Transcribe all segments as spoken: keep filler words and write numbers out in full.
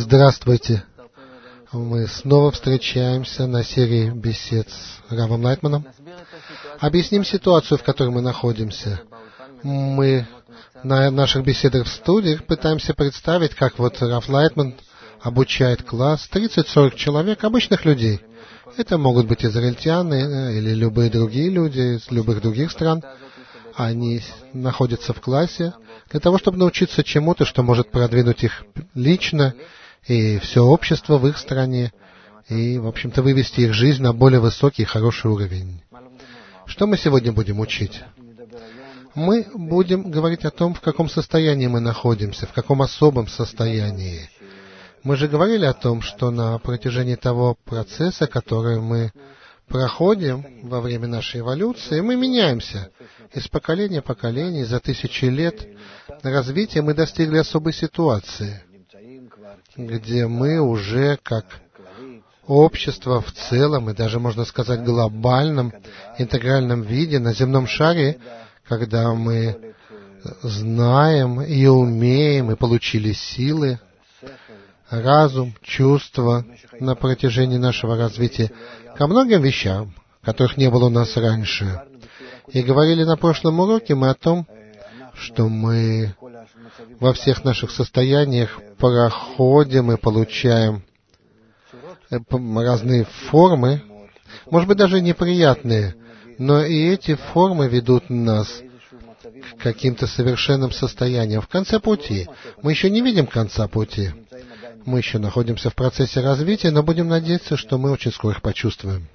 Здравствуйте! Мы снова встречаемся на серии бесед с Равом Лайтманом. Объясним ситуацию, в которой мы находимся. Мы на наших беседах в студии пытаемся представить, как вот Рав Лайтман обучает класс тридцать-сорок человек, обычных людей. Это могут быть израильтяне или любые другие люди из любых других стран. Они находятся в классе для того, чтобы научиться чему-то, что может продвинуть их лично и все общество в их стране, и, в общем-то, вывести их жизнь на более высокий и хороший уровень. Что мы сегодня будем учить? Мы будем говорить о том, в каком состоянии мы находимся, в каком особом состоянии. Мы же говорили о том, что на протяжении того процесса, который мы проходим во время нашей эволюции, мы меняемся. Из поколения в поколение, за тысячи лет развития мы достигли особой ситуации, где мы уже как общество в целом, и даже, можно сказать, глобальном, интегральном виде на земном шаре, когда мы знаем и умеем, и получили силы, разум, чувства на протяжении нашего развития ко многим вещам, которых не было у нас раньше. И говорили на прошлом уроке мы о том, что мы во всех наших состояниях проходим и получаем разные формы, может быть, даже неприятные, но и эти формы ведут нас к каким-то совершенным состояниям. В конце пути. Мы еще не видим конца пути. Мы еще находимся в процессе развития, но будем надеяться, что мы очень скоро их почувствуем.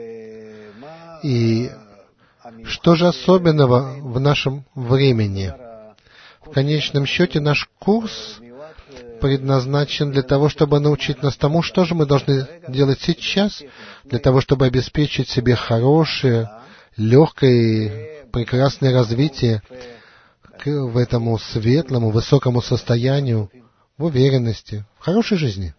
И что же особенного в нашем времени? В конечном счете наш курс предназначен для того, чтобы научить нас тому, что же мы должны делать сейчас, для того, чтобы обеспечить себе хорошее, легкое и прекрасное развитие к в этому светлому, высокому состоянию, в уверенности, в хорошей жизни.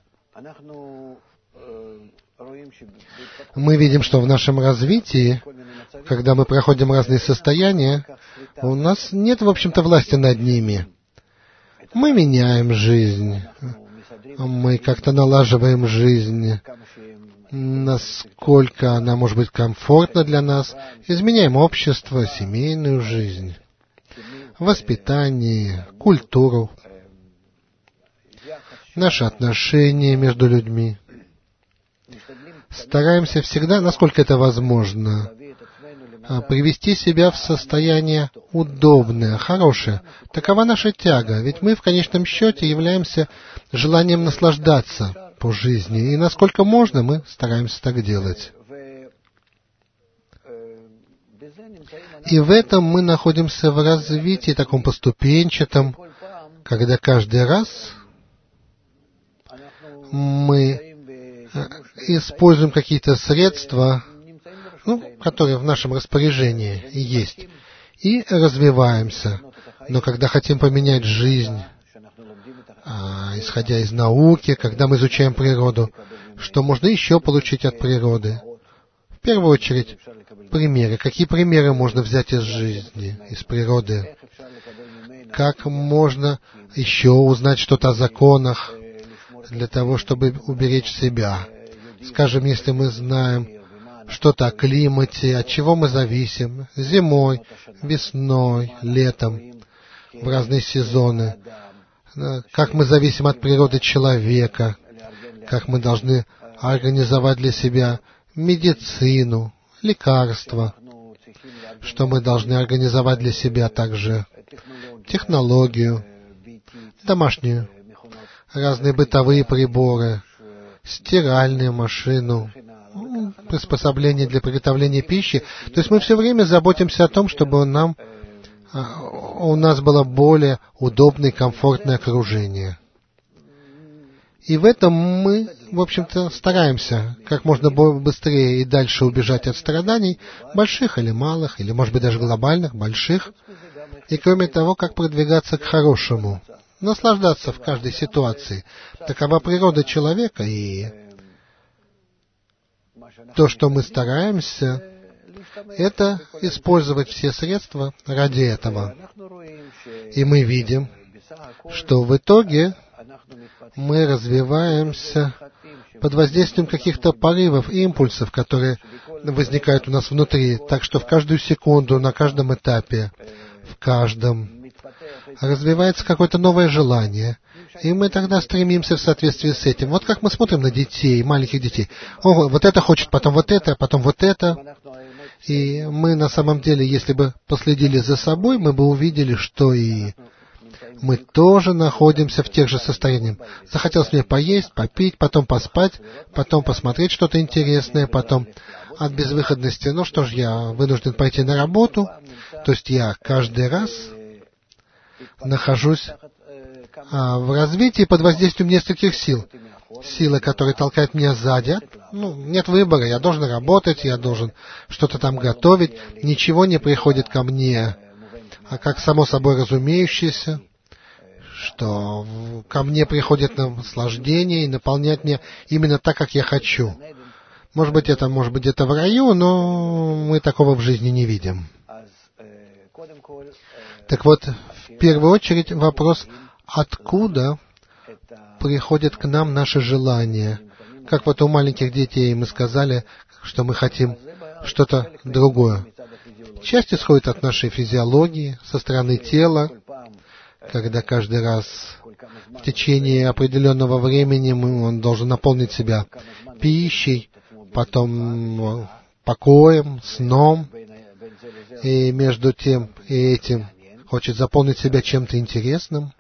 Мы видим, что в нашем развитии, когда мы проходим разные состояния, у нас нет, в общем-то, власти над ними. Мы меняем жизнь, мы как-то налаживаем жизнь, насколько она может быть комфортна для нас, изменяем общество, семейную жизнь, воспитание, культуру, наши отношения между людьми. Стараемся всегда, насколько это возможно, привести себя в состояние удобное, хорошее. Такова наша тяга, ведь мы в конечном счете являемся желанием наслаждаться по жизни, и насколько можно, мы стараемся так делать. И в этом мы находимся в развитии таком поступенчатом, когда каждый раз мы используем какие-то средства, ну, которые в нашем распоряжении есть, и развиваемся. Но когда хотим поменять жизнь, а, исходя из науки, когда мы изучаем природу, что можно еще получить от природы? В первую очередь, примеры. Какие примеры можно взять из жизни, из природы? Как можно еще узнать что-то о законах для того, чтобы уберечь себя? Скажем, если мы знаем что-то о климате, от чего мы зависим, зимой, весной, летом, в разные сезоны, как мы зависим от природы человека, как мы должны организовать для себя медицину, лекарства, что мы должны организовать для себя также технологию, домашнюю, разные бытовые приборы, стиральную машину, приспособления для приготовления пищи. То есть мы все время заботимся о том, чтобы нам, у нас было более удобное и комфортное окружение. И в этом мы, в общем-то, стараемся как можно быстрее и дальше убежать от страданий, больших или малых, или, может быть, даже глобальных, больших. И кроме того, как продвигаться к хорошему, наслаждаться в каждой ситуации. Такова природа человека, и то, что мы стараемся, это использовать все средства ради этого. И мы видим, что в итоге мы развиваемся под воздействием каких-то порывов, импульсов, которые возникают у нас внутри. Так что в каждую секунду, на каждом этапе, в каждом развивается какое-то новое желание. И мы тогда стремимся в соответствии с этим. Вот как мы смотрим на детей, маленьких детей. О, вот это хочет, потом вот это, потом вот это. И мы на самом деле, если бы последили за собой, мы бы увидели, что и мы тоже находимся в тех же состояниях. Захотелось мне поесть, попить, потом поспать, потом посмотреть что-то интересное, потом от безвыходности, ну что ж, я вынужден пойти на работу. То есть я каждый раз нахожусь а, в развитии под воздействием нескольких сил. Силы, которые толкают меня сзади. Ну, нет выбора, я должен работать, я должен что-то там готовить. Ничего не приходит ко мне, а как само собой разумеющееся, что ко мне приходит наслаждение и наполнять меня именно так, как я хочу. Может быть, это может быть где-то в раю, но мы такого в жизни не видим. Так вот, в первую очередь вопрос, откуда приходят к нам наши желания. Как вот у маленьких детей мы сказали, что мы хотим что-то другое. Часть исходит от нашей физиологии, со стороны тела, когда каждый раз в течение определенного времени мы, он должен наполнить себя пищей, потом покоем, сном, и между тем и этим хочет заполнить себя чем-то интересным.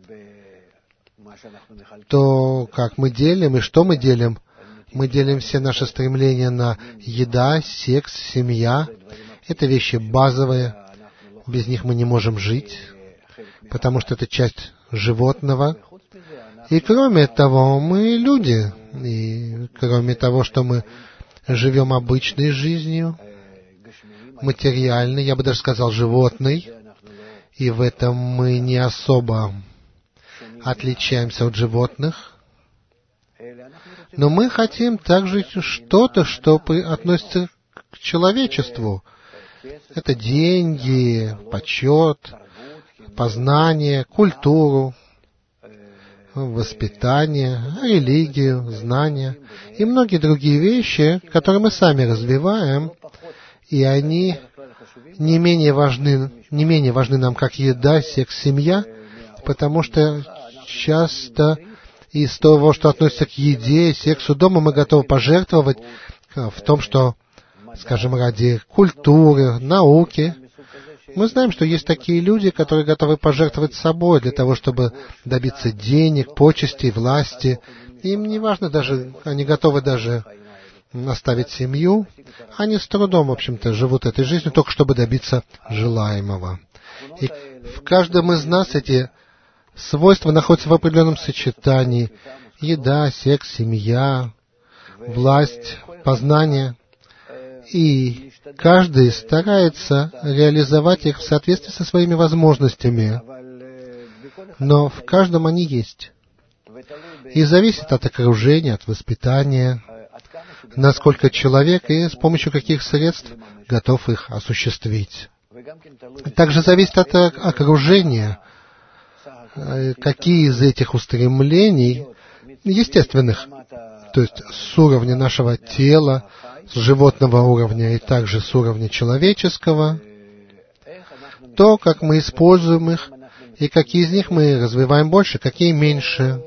То, как мы делим и что мы делим, мы делим все наши стремления на еда, секс, семья. Это вещи базовые, без них мы не можем жить, потому что это часть животного. И кроме того, мы люди, и кроме того, что мы живем обычной жизнью, материальной, я бы даже сказал, животной, и в этом мы не особо отличаемся от животных. Но мы хотим также что-то, что относится к человечеству. Это деньги, почет, познание, культуру, воспитание, религию, знания и многие другие вещи, которые мы сами развиваем, и они не менее важны, не менее важны нам, как еда, секс, семья, потому что часто из того, что относится к еде, сексу, дома, мы готовы пожертвовать в том, что, скажем, ради культуры, науки. Мы знаем, что есть такие люди, которые готовы пожертвовать собой для того, чтобы добиться денег, почестей, власти. Им не важно даже, они готовы даже оставить семью. Они с трудом, в общем-то, живут этой жизнью, только чтобы добиться желаемого. И в каждом из нас эти свойства находятся в определенном сочетании. Еда, секс, семья, власть, познание. И каждый старается реализовать их в соответствии со своими возможностями. Но в каждом они есть. И зависит от окружения, от воспитания, насколько человек и с помощью каких средств готов их осуществить. Также зависит от окружения, какие из этих устремлений естественных, то есть с уровня нашего тела, с животного уровня и также с уровня человеческого, то, как мы используем их, и какие из них мы развиваем больше, какие меньше.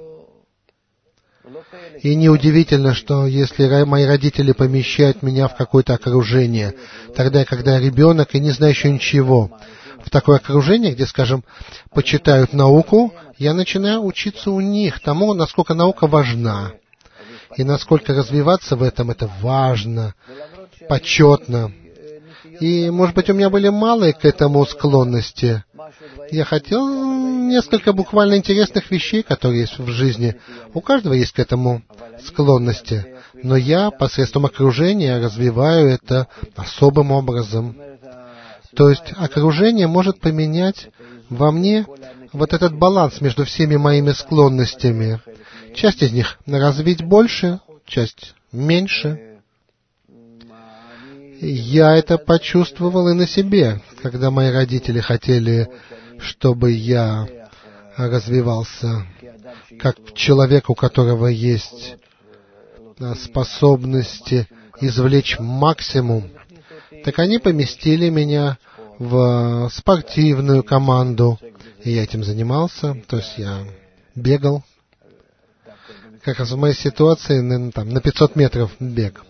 И неудивительно, что если мои родители помещают меня в какое-то окружение, тогда, когда я ребенок и не знаю еще ничего, в такое окружение, где, скажем, почитают науку, я начинаю учиться у них тому, насколько наука важна. И насколько развиваться в этом, это важно, почетно. И, может быть, у меня были малые к этому склонности. Я хотел несколько буквально интересных вещей, которые есть в жизни. У каждого есть к этому склонности. Но я посредством окружения развиваю это особым образом. То есть окружение может поменять во мне вот этот баланс между всеми моими склонностями. Часть из них развить больше, часть меньше. Я это почувствовал и на себе, когда мои родители хотели, чтобы я развивался как человек, у которого есть способности извлечь максимум, так они поместили меня в спортивную команду, и я этим занимался, то есть я бегал. Как раз в моей ситуации на, там, на пятьсот метров бег.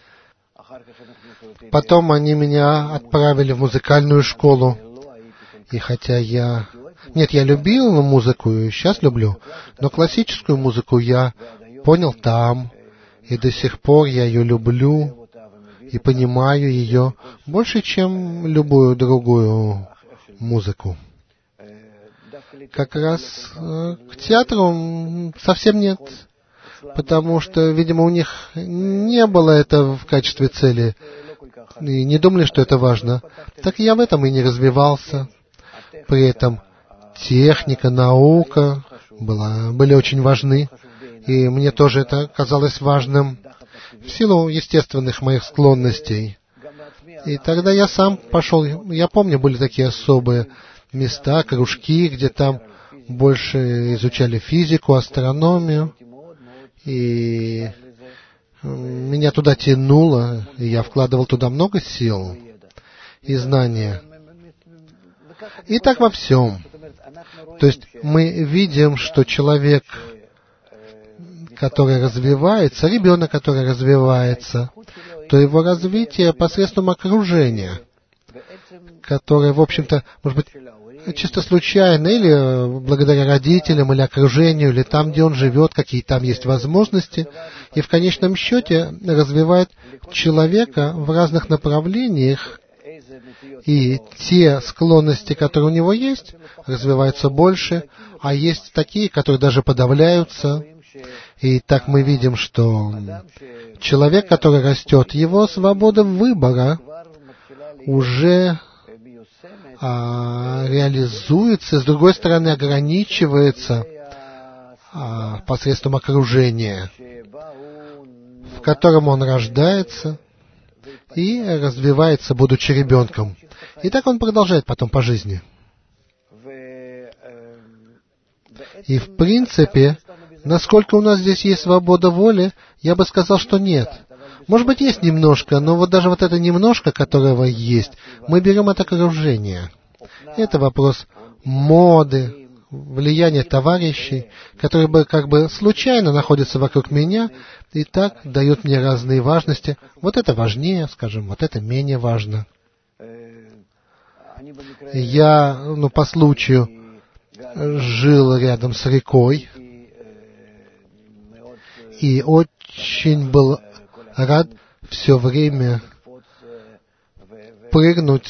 Потом они меня отправили в музыкальную школу, и хотя я... Нет, я любил музыку, и сейчас люблю, но классическую музыку я понял там, и до сих пор я ее люблю и понимаю ее больше, чем любую другую музыку. Как раз э, к театру совсем нет, потому что, видимо, у них не было это в качестве цели, и не думали, что это важно. Так я в этом и не развивался. При этом техника, наука была, были очень важны, и мне тоже это казалось важным в силу естественных моих склонностей. И тогда я сам пошел, я помню, были такие особые места, кружки, где там больше изучали физику, астрономию, и меня туда тянуло, и я вкладывал туда много сил и знания. И так во всем. То есть мы видим, что человек, который развивается, ребенок, который развивается, то его развитие посредством окружения, которое, в общем-то, может быть, чисто случайно, или благодаря родителям, или окружению, или там, где он живет, какие там есть возможности, и в конечном счете развивает человека в разных направлениях, и те склонности, которые у него есть, развиваются больше, а есть такие, которые даже подавляются. И так мы видим, что человек, который растет, его свобода выбора уже а, реализуется, с другой стороны, ограничивается а, посредством окружения, в котором он рождается и развивается, будучи ребенком. И так он продолжает потом по жизни. И в принципе, насколько у нас здесь есть свобода воли, я бы сказал, что нет. Может быть, есть немножко, но вот даже вот это немножко, которого есть, мы берем от окружения. Это вопрос моды, влияния товарищей, которые бы как бы случайно находятся вокруг меня и так дают мне разные важности. Вот это важнее, скажем, вот это менее важно. Я, ну, по случаю, жил рядом с рекой и очень был рад все время прыгнуть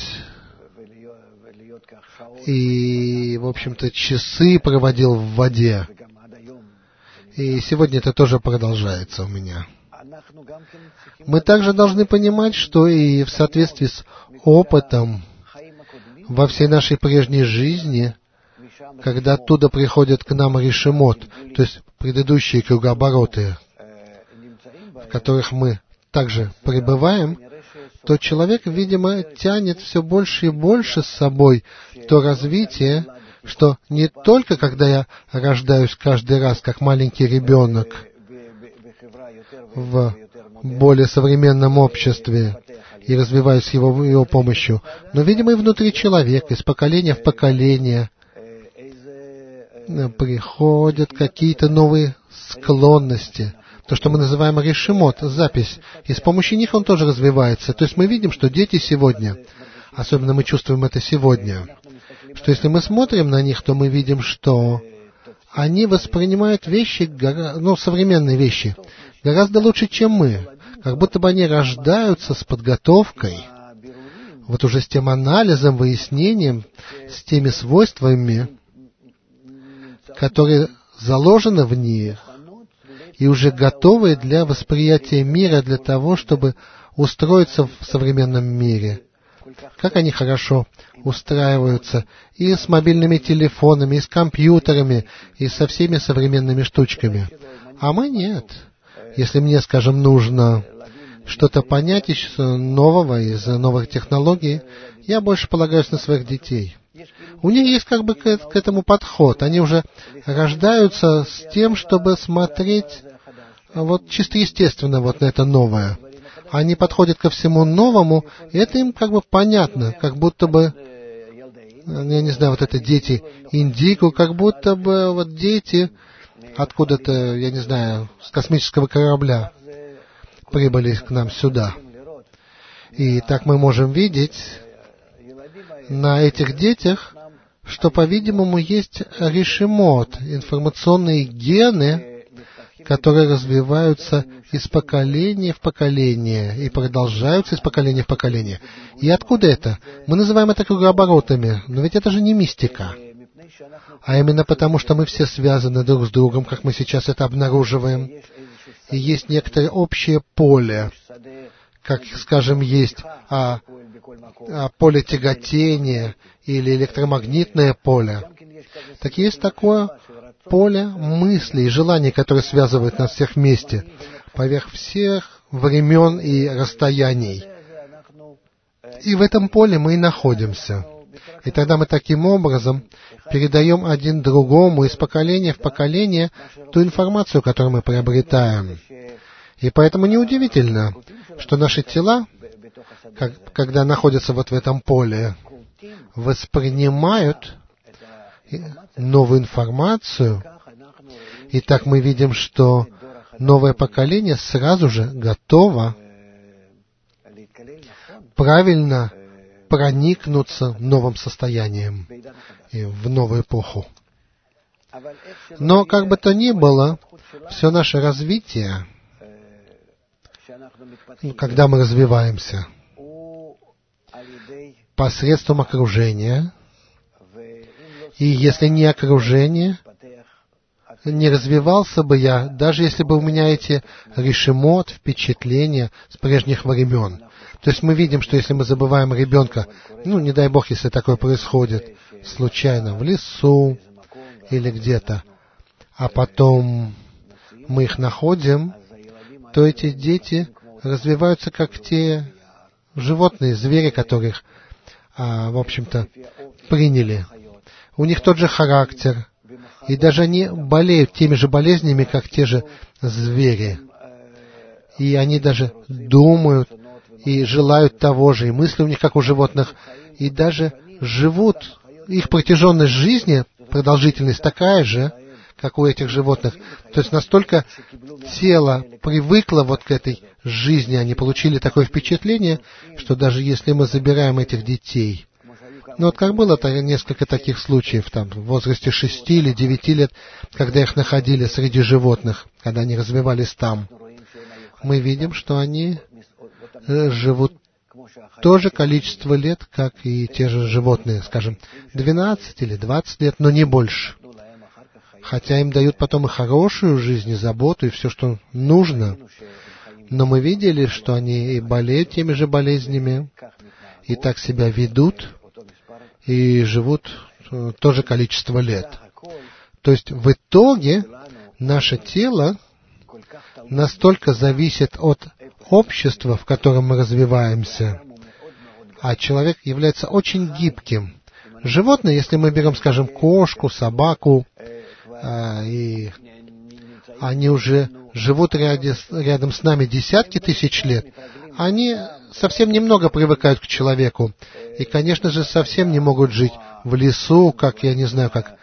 и, в общем-то, часы проводил в воде. И сегодня это тоже продолжается у меня. Мы также должны понимать, что и в соответствии с опытом во всей нашей прежней жизни, когда оттуда приходят к нам решимот, то есть предыдущие кругообороты, в которых мы также пребываем, то человек, видимо, тянет все больше и больше с собой то развитие, что не только когда я рождаюсь каждый раз как маленький ребенок в более современном обществе и развиваюсь с его, его помощью, но, видимо, и внутри человека, из поколения в поколение приходят какие-то новые склонности, то, что мы называем решимот, запись, и с помощью них он тоже развивается. То есть мы видим, что дети сегодня, особенно мы чувствуем это сегодня, что если мы смотрим на них, то мы видим, что они воспринимают вещи, ну, современные вещи, гораздо лучше, чем мы. Как будто бы они рождаются с подготовкой, вот уже с тем анализом, выяснением, с теми свойствами, которые заложены в них, и уже готовы для восприятия мира, для того, чтобы устроиться в современном мире. Как они хорошо устраиваются и с мобильными телефонами, и с компьютерами, и со всеми современными штучками. А мы нет. Если мне, скажем, нужно что-то понять из нового, из новых технологий, я больше полагаюсь на своих детей. у них есть как бы к, к этому подход. Они уже рождаются с тем, чтобы смотреть вот чисто естественно вот на это новое. Они подходят ко всему новому, и это им как бы понятно, как будто бы, я не знаю, вот это дети индиго, как будто бы вот дети откуда-то, я не знаю, с космического корабля прибыли к нам сюда. И так мы можем видеть на этих детях, что, по-видимому, есть решимот, информационные гены, которые развиваются из поколения в поколение и продолжаются из поколения в поколение. И откуда это? Мы называем это кругооборотами, но ведь это же не мистика. А именно потому, что мы все связаны друг с другом, как мы сейчас это обнаруживаем. И есть некоторое общее поле, как, скажем, есть а, а, поле тяготения или электромагнитное поле. Так есть такое поле мыслей и желаний, которое связывает нас всех вместе, поверх всех времен и расстояний. И в этом поле мы и находимся. И тогда мы таким образом передаем один другому из поколения в поколение ту информацию, которую мы приобретаем. И поэтому неудивительно, что наши тела, как, когда находятся вот в этом поле, воспринимают новую информацию. И так мы видим, что новое поколение сразу же готово правильно проникнуться новым состоянием и в новую эпоху. Но, как бы то ни было, все наше развитие, когда мы развиваемся посредством окружения, и если не окружение, не развивался бы я, даже если бы у меня эти решимот, впечатления с прежних времен. То есть мы видим, что если мы забываем ребенка, ну, не дай Бог, если такое происходит случайно в лесу или где-то, а потом мы их находим, то эти дети развиваются как те животные, звери, которых, а, в общем-то, приняли. У них тот же характер, и даже они болеют теми же болезнями, как те же звери. И они даже думают и желают того же, и мысли у них, как у животных, и даже живут, их протяженность жизни, продолжительность такая же, как у этих животных. То есть настолько тело привыкло вот к этой жизни, они получили такое впечатление, что даже если мы забираем этих детей, ну вот как было несколько таких случаев, там, в возрасте шести или девяти лет, когда их находили среди животных, когда они развивались там, мы видим, что они живут то же количество лет, как и те же животные, скажем, двенадцать или двадцать лет, но не больше. Хотя им дают потом и хорошую жизнь, и заботу, и все, что нужно. Но мы видели, что они и болеют теми же болезнями, и так себя ведут, и живут то же количество лет. То есть в итоге наше тело настолько зависит от общества, в котором мы развиваемся, а человек является очень гибким. Животные, если мы берем, скажем, кошку, собаку, и они уже живут ряде, рядом с нами десятки тысяч лет, они совсем немного привыкают к человеку. И, конечно же, совсем не могут жить в лесу, как, я не знаю, как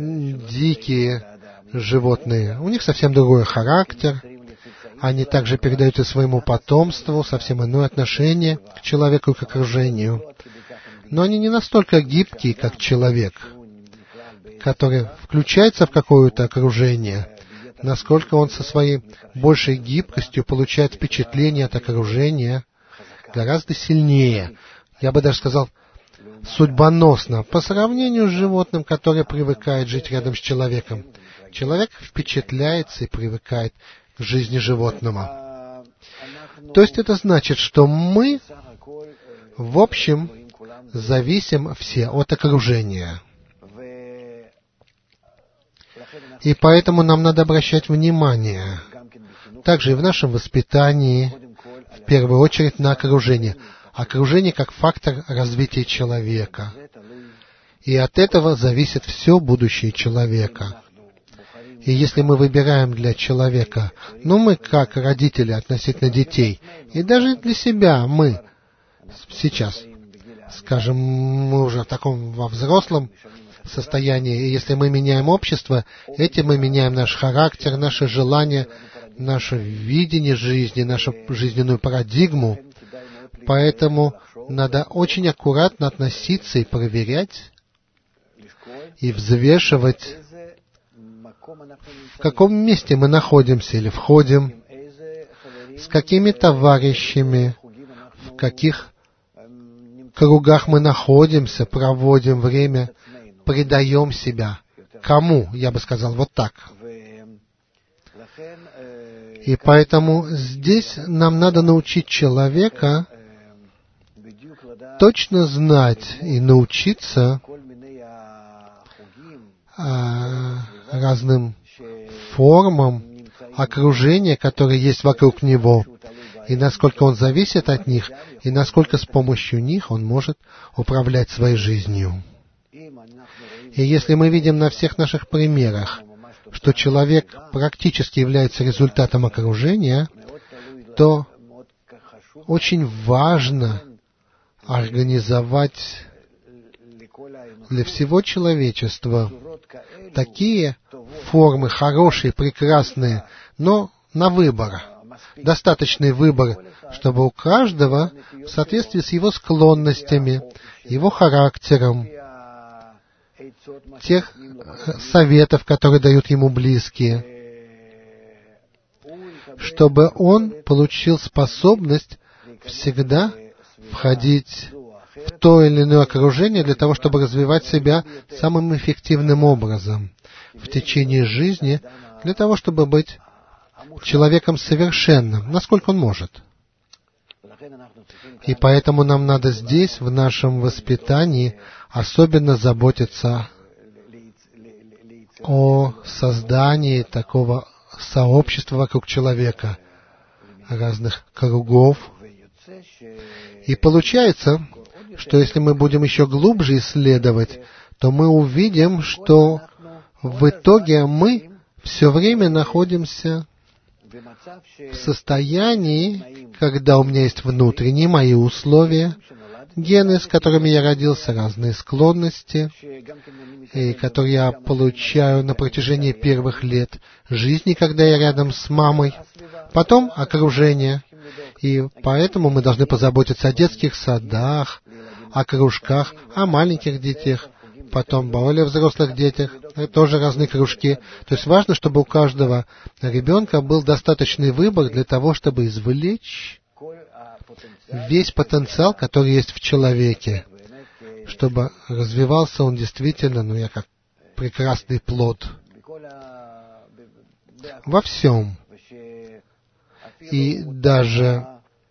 дикие животные. У них совсем другой характер. Они также передают и своему потомству совсем иное отношение к человеку и к окружению. Но они не настолько гибкие, как человек, который включается в какое-то окружение, насколько он со своей большей гибкостью получает впечатление от окружения гораздо сильнее. Я бы даже сказал, судьбоносно, по сравнению с животным, которое привыкает жить рядом с человеком. Человек впечатляется и привыкает к жизни животного. То есть это значит, что мы, в общем, зависим все от окружения. И поэтому нам надо обращать внимание также и в нашем воспитании, в первую очередь, на окружение. Окружение как фактор развития человека. И от этого зависит все будущее человека. И если мы выбираем для человека, ну мы как родители относительно детей, и даже для себя мы сейчас, скажем, мы уже в таком во взрослом состоянии, и если мы меняем общество, этим мы меняем наш характер, наши желания, наше видение жизни, нашу жизненную парадигму. Поэтому надо очень аккуратно относиться и проверять, и взвешивать, в каком месте мы находимся или входим, с какими товарищами, в каких кругах мы находимся, проводим время, предаем себя. Кому, я бы сказал, вот так. И поэтому здесь нам надо научить человека точно знать и научиться разным формам окружения, которые есть вокруг него, и насколько он зависит от них, и насколько с помощью них он может управлять своей жизнью. И если мы видим на всех наших примерах, что человек практически является результатом окружения, то очень важно организовать для всего человечества такие формы, хорошие, прекрасные, но на выбор. Достаточный выбор, чтобы у каждого, в соответствии с его склонностями, его характером, тех советов, которые дают ему близкие, чтобы он получил способность всегда входить в то или иное окружение для того, чтобы развивать себя самым эффективным образом в течение жизни, для того, чтобы быть человеком совершенным, насколько он может. И поэтому нам надо здесь, в нашем воспитании, особенно заботиться о создании такого сообщества вокруг человека, разных кругов. И получается, что если мы будем еще глубже исследовать, то мы увидим, что в итоге мы все время находимся в состоянии, когда у меня есть внутренние мои условия, гены, с которыми я родился, разные склонности, и которые я получаю на протяжении первых лет жизни, когда я рядом с мамой, потом окружение. И поэтому мы должны позаботиться о детских садах, о кружках, о маленьких детях, потом более взрослых детях, тоже разные кружки. То есть важно, чтобы у каждого ребенка был достаточный выбор для того, чтобы извлечь весь потенциал, который есть в человеке, чтобы развивался он действительно, ну, я как прекрасный плод во всем. И даже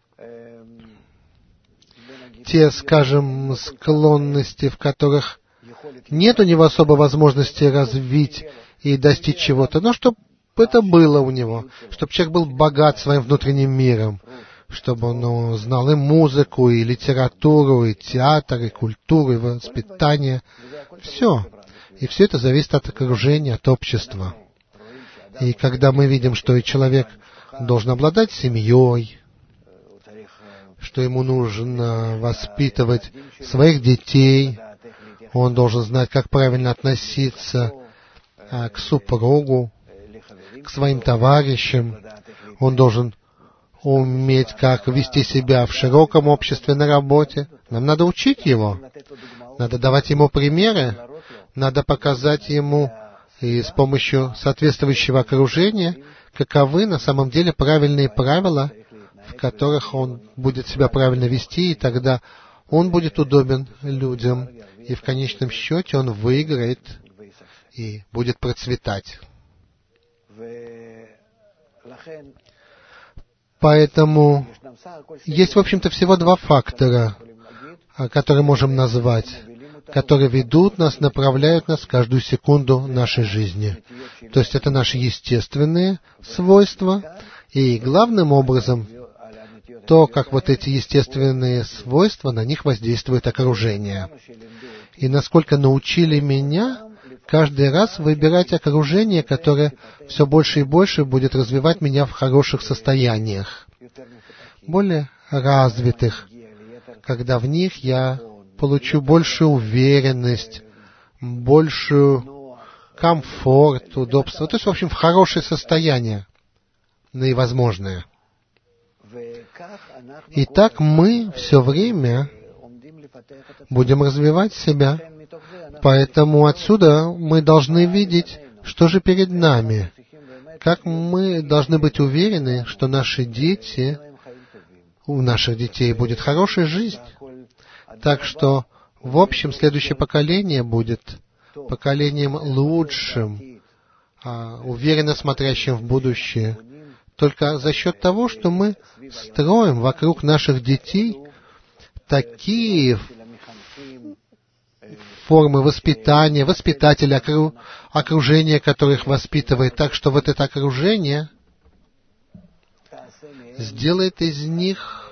те, скажем, склонности, в которых нет у него особой возможности развить и достичь чего-то, но чтобы это было у него, чтобы человек был богат своим внутренним миром, чтобы он ну, знал и музыку, и литературу, и театр, и культуру, и воспитание. Все. И все это зависит от окружения, от общества. И когда мы видим, что и человек должен обладать семьей, что ему нужно воспитывать своих детей, он должен знать, как правильно относиться а, к супругу, к своим товарищам, он должен уметь, как вести себя в широком обществе на работе. Нам надо учить его, надо давать ему примеры, надо показать ему и с помощью соответствующего окружения, каковы на самом деле правильные правила, в которых он будет себя правильно вести, и тогда он будет удобен людям, и в конечном счете он выиграет и будет процветать. Поэтому есть, в общем-то, всего два фактора, которые можем назвать, которые ведут нас, направляют нас каждую секунду нашей жизни. То есть это наши естественные свойства, и главным образом то, как вот эти естественные свойства, на них воздействует окружение. и насколько научили меня каждый раз выбирать окружение, которое все больше и больше будет развивать меня в хороших состояниях, более развитых, когда в них я получу большую уверенность, большую комфорт, удобство, то есть, в общем, в хорошее состояние, наивозможное. И так мы все время будем развивать себя. Поэтому отсюда мы должны видеть, что же перед нами. Как мы должны быть уверены, что наши дети, у наших детей будет хорошая жизнь. Так что, в общем, следующее поколение будет поколением лучшим, уверенно смотрящим в будущее. Только за счет того, что мы строим вокруг наших детей такие формы воспитания, воспитателя, окружения, которых воспитывает, так что вот это окружение сделает из них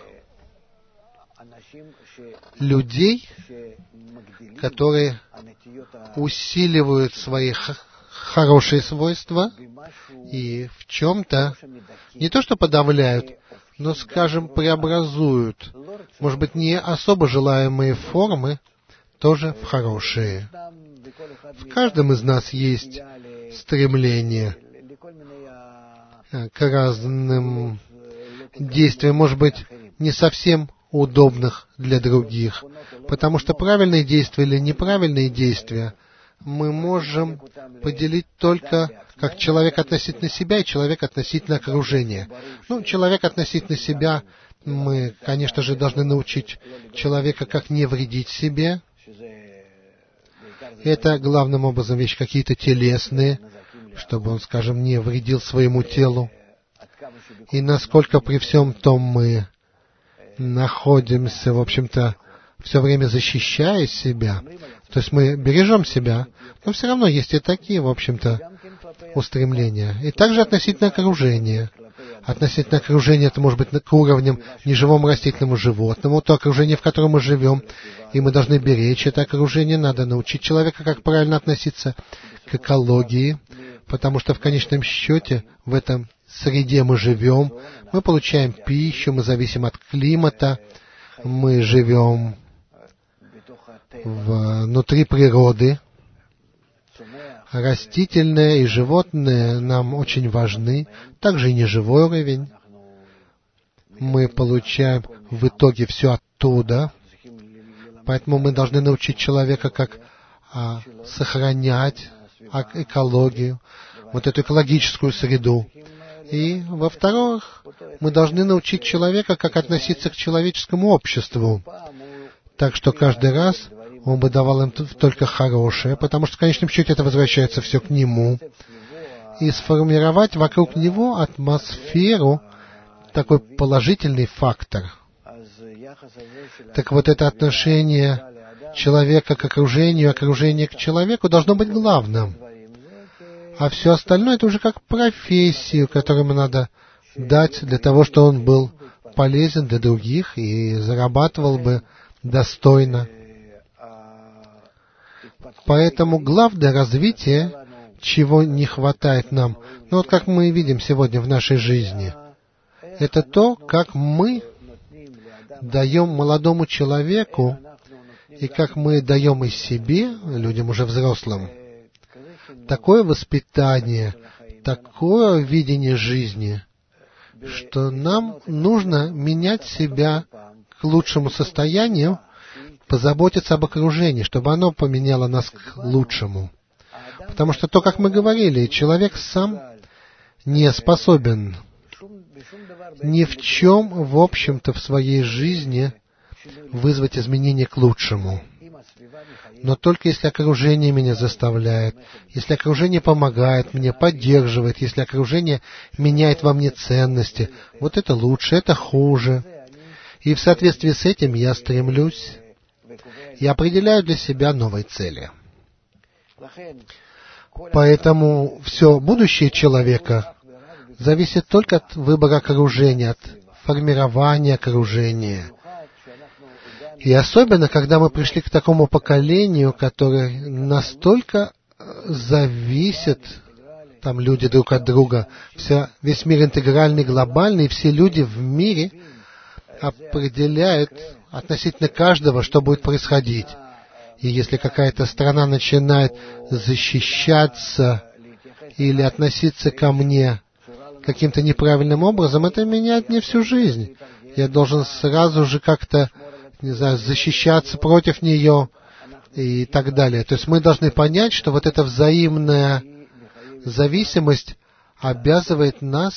людей, которые усиливают свои хорошие свойства и в чем-то не то что подавляют, но, скажем, преобразуют, может быть, не особо желаемые формы, тоже в хорошие. В каждом из нас есть стремление к разным действиям, может быть, не совсем удобных для других, потому что правильные действия или неправильные действия мы можем поделить только как человек относительно себя и человек относительно окружения. Ну, человек относительно себя, мы, конечно же, должны научить человека, как не вредить себе. Это главным образом вещи какие-то телесные, чтобы он, скажем, не вредил своему телу. И насколько при всем том мы находимся, в общем-то, все время защищая себя, то есть мы бережем себя, но все равно есть и такие, в общем-то, устремления. И также относительно окружения. Относительно окружения это может быть к уровням неживому растительному животному, то окружение, в котором мы живем, и мы должны беречь это окружение, надо научить человека, как правильно относиться к экологии, потому что в конечном счете в этом среде мы живем, мы получаем пищу, мы зависим от климата, мы живем внутри природы. Растительное и животное нам очень важны, также и неживой уровень. Мы получаем в итоге все оттуда, поэтому мы должны научить человека, как а, сохранять а, экологию, вот эту экологическую среду. И, во-вторых, мы должны научить человека, как относиться к человеческому обществу, так что каждый раз он бы давал им только хорошее, потому что в конечном счете это возвращается все к нему. И сформировать вокруг него атмосферу, такой положительный фактор. Так вот это отношение человека к окружению, окружение к человеку должно быть главным. А все остальное это уже как профессию, которую надо дать для того, чтобы он был полезен для других и зарабатывал бы достойно. Поэтому главное развитие, чего не хватает нам, ну вот как мы видим сегодня в нашей жизни, это то, как мы даем молодому человеку и как мы даем и себе, людям уже взрослым, такое воспитание, такое видение жизни, что нам нужно менять себя к лучшему состоянию, позаботиться об окружении, чтобы оно поменяло нас к лучшему. Потому что то, как мы говорили, человек сам не способен ни в чем, в общем-то, в своей жизни вызвать изменения к лучшему. Но только если окружение меня заставляет, если окружение помогает мне, поддерживает, если окружение меняет во мне ценности, вот это лучше, это хуже. И в соответствии с этим я стремлюсь и определяю для себя новые цели. Поэтому все будущее человека зависит только от выбора окружения, от формирования окружения. И особенно, когда мы пришли к такому поколению, которое настолько зависит, там люди друг от друга, вся, весь мир интегральный, глобальный, и все люди в мире определяют относительно каждого, что будет происходить. И если какая-то страна начинает защищаться или относиться ко мне каким-то неправильным образом, это меняет мне всю жизнь. Я должен сразу же как-то, не знаю, защищаться против нее и так далее. То есть мы должны понять, что вот эта взаимная зависимость обязывает нас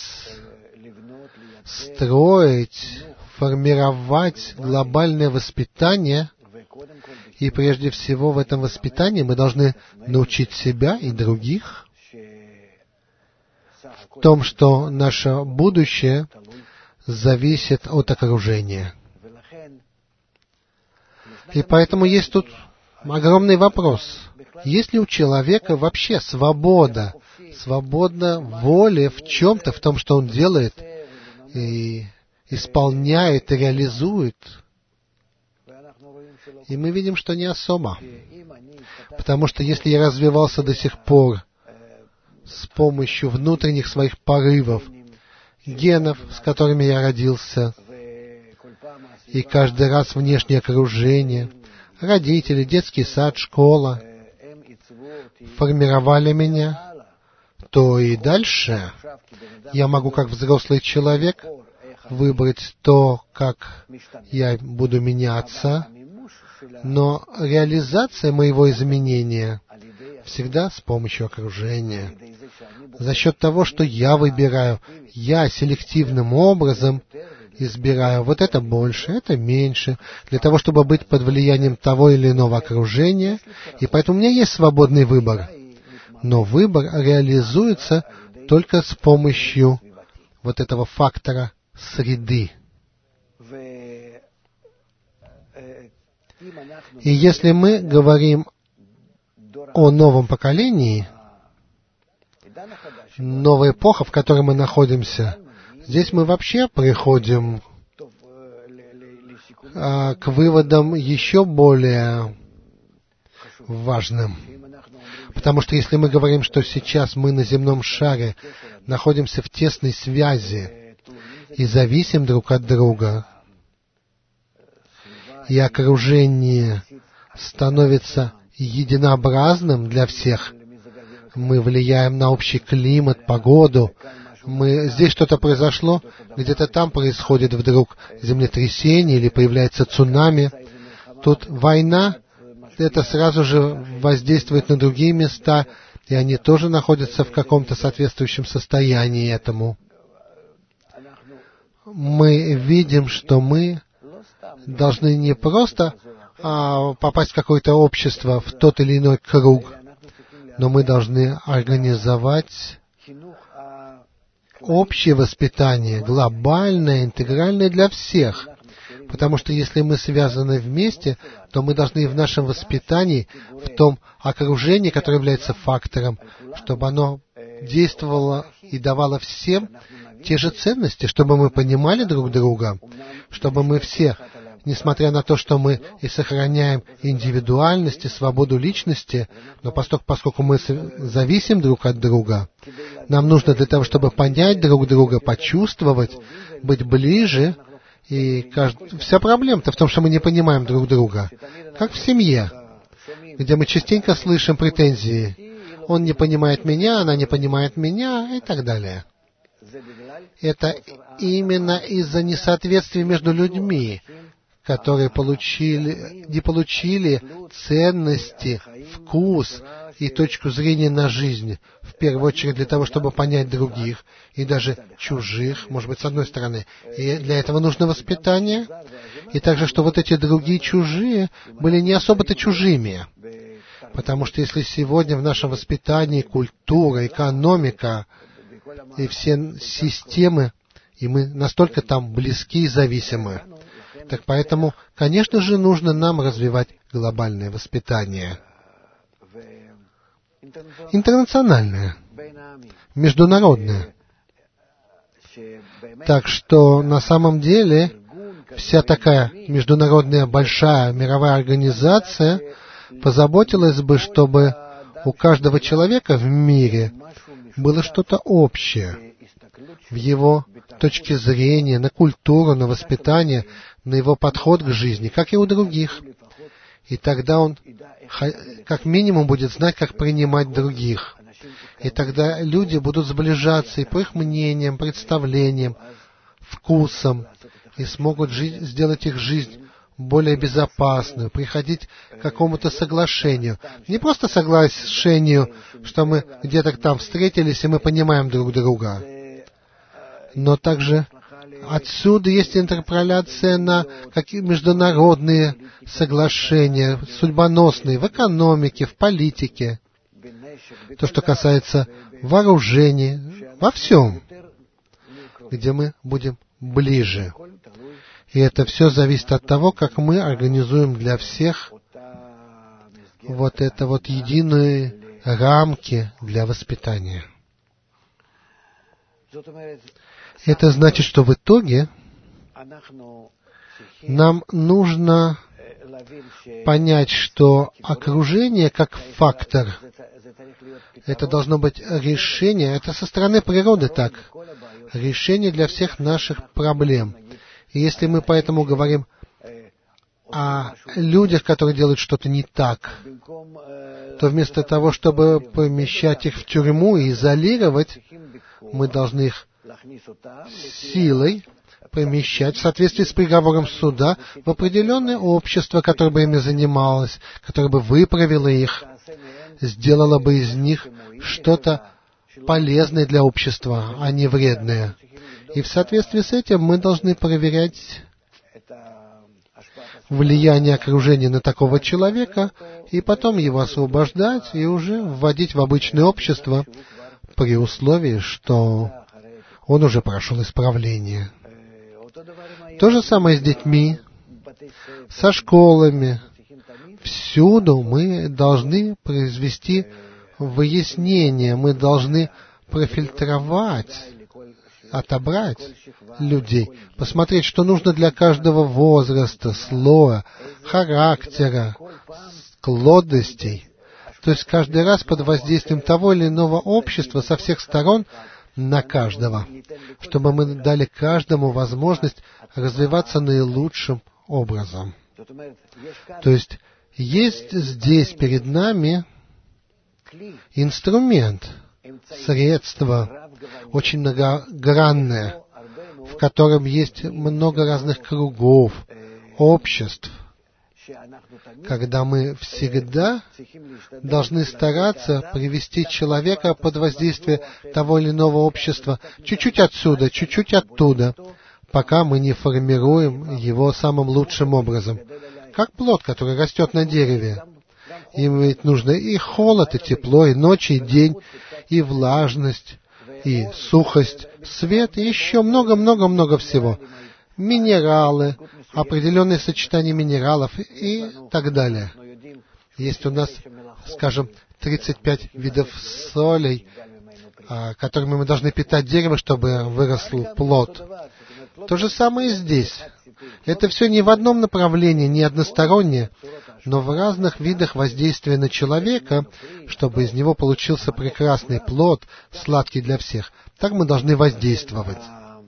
строить, формировать глобальное воспитание, и прежде всего в этом воспитании мы должны научить себя и других в том, что наше будущее зависит от окружения. И поэтому есть тут огромный вопрос. Есть ли у человека вообще свобода, свобода воли в чем-то, в том, что он делает, и исполняет, и реализует? И мы видим, что не особо. Потому что если я развивался до сих пор с помощью внутренних своих порывов, генов, с которыми я родился, и каждый раз внешнее окружение, родители, детский сад, школа формировали меня, то и дальше я могу, как взрослый человек, выбрать то, как я буду меняться, но реализация моего изменения всегда с помощью окружения. За счет того, что я выбираю, я селективным образом избираю вот это больше, это меньше, для того, чтобы быть под влиянием того или иного окружения, и поэтому у меня есть свободный выбор. Но выбор реализуется только с помощью вот этого фактора среды. И если мы говорим о новом поколении, новая эпоха, в которой мы находимся, здесь мы вообще приходим а, к выводам еще более важным. Потому что если мы говорим, что сейчас мы на земном шаре находимся в тесной связи и зависим друг от друга, и окружение становится единообразным для всех, мы влияем на общий климат, погоду, мы, здесь что-то произошло, где-то там происходит вдруг землетрясение или появляется цунами, тут война, это сразу же воздействует на другие места, и они тоже находятся в каком-то соответствующем состоянии этому. Мы видим, что мы должны не просто а, попасть в какое-то общество, в тот или иной круг, но мы должны организовать общее воспитание, глобальное, интегральное для всех. Потому что если мы связаны вместе, то мы должны в нашем воспитании, в том окружении, которое является фактором, чтобы оно действовало и давало всем те же ценности, чтобы мы понимали друг друга, чтобы мы все, несмотря на то, что мы и сохраняем индивидуальность и свободу личности, но поскольку, поскольку мы зависим друг от друга, нам нужно для того, чтобы понять друг друга, почувствовать, быть ближе. И кажд... вся проблема-то в том, что мы не понимаем друг друга. Как в семье, где мы частенько слышим претензии. Он не понимает меня, она не понимает меня и так далее. Это именно из-за несоответствия между людьми, которые получили, не получили ценности, вкус и точку зрения на жизнь, в первую очередь для того, чтобы понять других, и даже чужих, может быть, с одной стороны. И для этого нужно воспитание, и также, что вот эти другие чужие были не особо-то чужими. Потому что если сегодня в нашем воспитании культура, экономика и все системы, и мы настолько там близки и зависимы, так поэтому, конечно же, нужно нам развивать глобальное воспитание. Интернациональное, международное. Так что, на самом деле, вся такая международная большая мировая организация позаботилась бы, чтобы у каждого человека в мире было что-то общее в его точке зрения, на культуру, на воспитание, на его подход к жизни, как и у других. И тогда он как минимум будет знать, как принимать других. И тогда люди будут сближаться и по их мнениям, представлениям, вкусам, и смогут жить, сделать их жизнь более безопасную, приходить к какому-то соглашению. Не просто соглашению, что мы где-то там встретились, и мы понимаем друг друга, но также отсюда есть интерполяция на какие международные соглашения, судьбоносные, в экономике, в политике, то, что касается вооружений, во всем, где мы будем ближе. И это все зависит от того, как мы организуем для всех вот это вот единые рамки для воспитания. Это значит, что в итоге нам нужно понять, что окружение как фактор, это должно быть решение, это со стороны природы так, решение для всех наших проблем. И если мы поэтому говорим о людях, которые делают что-то не так, то вместо того, чтобы помещать их в тюрьму и изолировать, мы должны их силой помещать в соответствии с приговором суда в определенное общество, которое бы ими занималось, которое бы выправило их, сделало бы из них что-то полезное для общества, а не вредное. И в соответствии с этим мы должны проверять влияние окружения на такого человека, и потом его освобождать и уже вводить в обычное общество при условии, что он уже прошел исправление. То же самое с детьми, со школами. Всюду мы должны произвести выяснение, мы должны профильтровать, отобрать людей, посмотреть, что нужно для каждого возраста, слоя, характера, склонностей. То есть каждый раз под воздействием того или иного общества со всех сторон на каждого, чтобы мы дали каждому возможность развиваться наилучшим образом. То есть есть здесь перед нами инструмент, средство, очень многогранное, в котором есть много разных кругов, обществ, когда мы всегда должны стараться привести человека под воздействие того или иного общества чуть-чуть отсюда, чуть-чуть оттуда, пока мы не формируем его самым лучшим образом. Как плод, который растет на дереве. Им ведь нужно и холод, и тепло, и ночь, и день, и влажность, и сухость, свет, и еще много-много-много всего. Минералы, определенные сочетания минералов и так далее. Есть у нас, скажем, тридцать пять видов солей, которыми мы должны питать дерево, чтобы вырос плод. То же самое и здесь. Это все не в одном направлении, не одностороннее, но в разных видах воздействия на человека, чтобы из него получился прекрасный плод, сладкий для всех. Так мы должны воздействовать.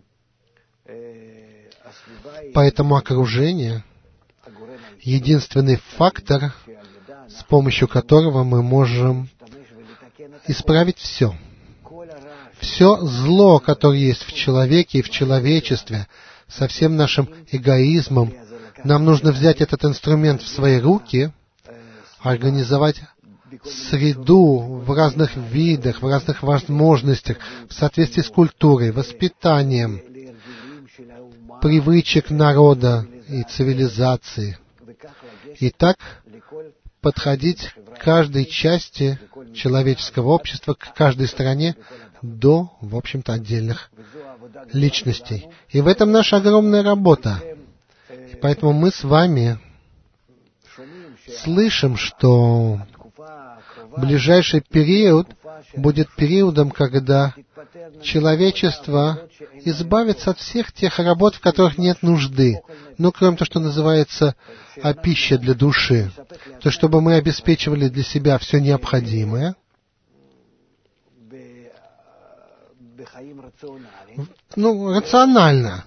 Поэтому окружение — единственный фактор, с помощью которого мы можем исправить все. Все зло, которое есть в человеке и в человечестве, со всем нашим эгоизмом, нам нужно взять этот инструмент в свои руки, организовать среду в разных видах, в разных возможностях, в соответствии с культурой, воспитанием, привычек народа и цивилизации. И так подходить к каждой части человеческого общества, к каждой стране до, в общем-то, отдельных личностей. И в этом наша огромная работа. И поэтому мы с вами слышим, что ближайший период будет периодом, когда человечество избавится от всех тех работ, в которых нет нужды. ну, кроме того, что называется а пища для души, то чтобы мы обеспечивали для себя все необходимое, ну, рационально,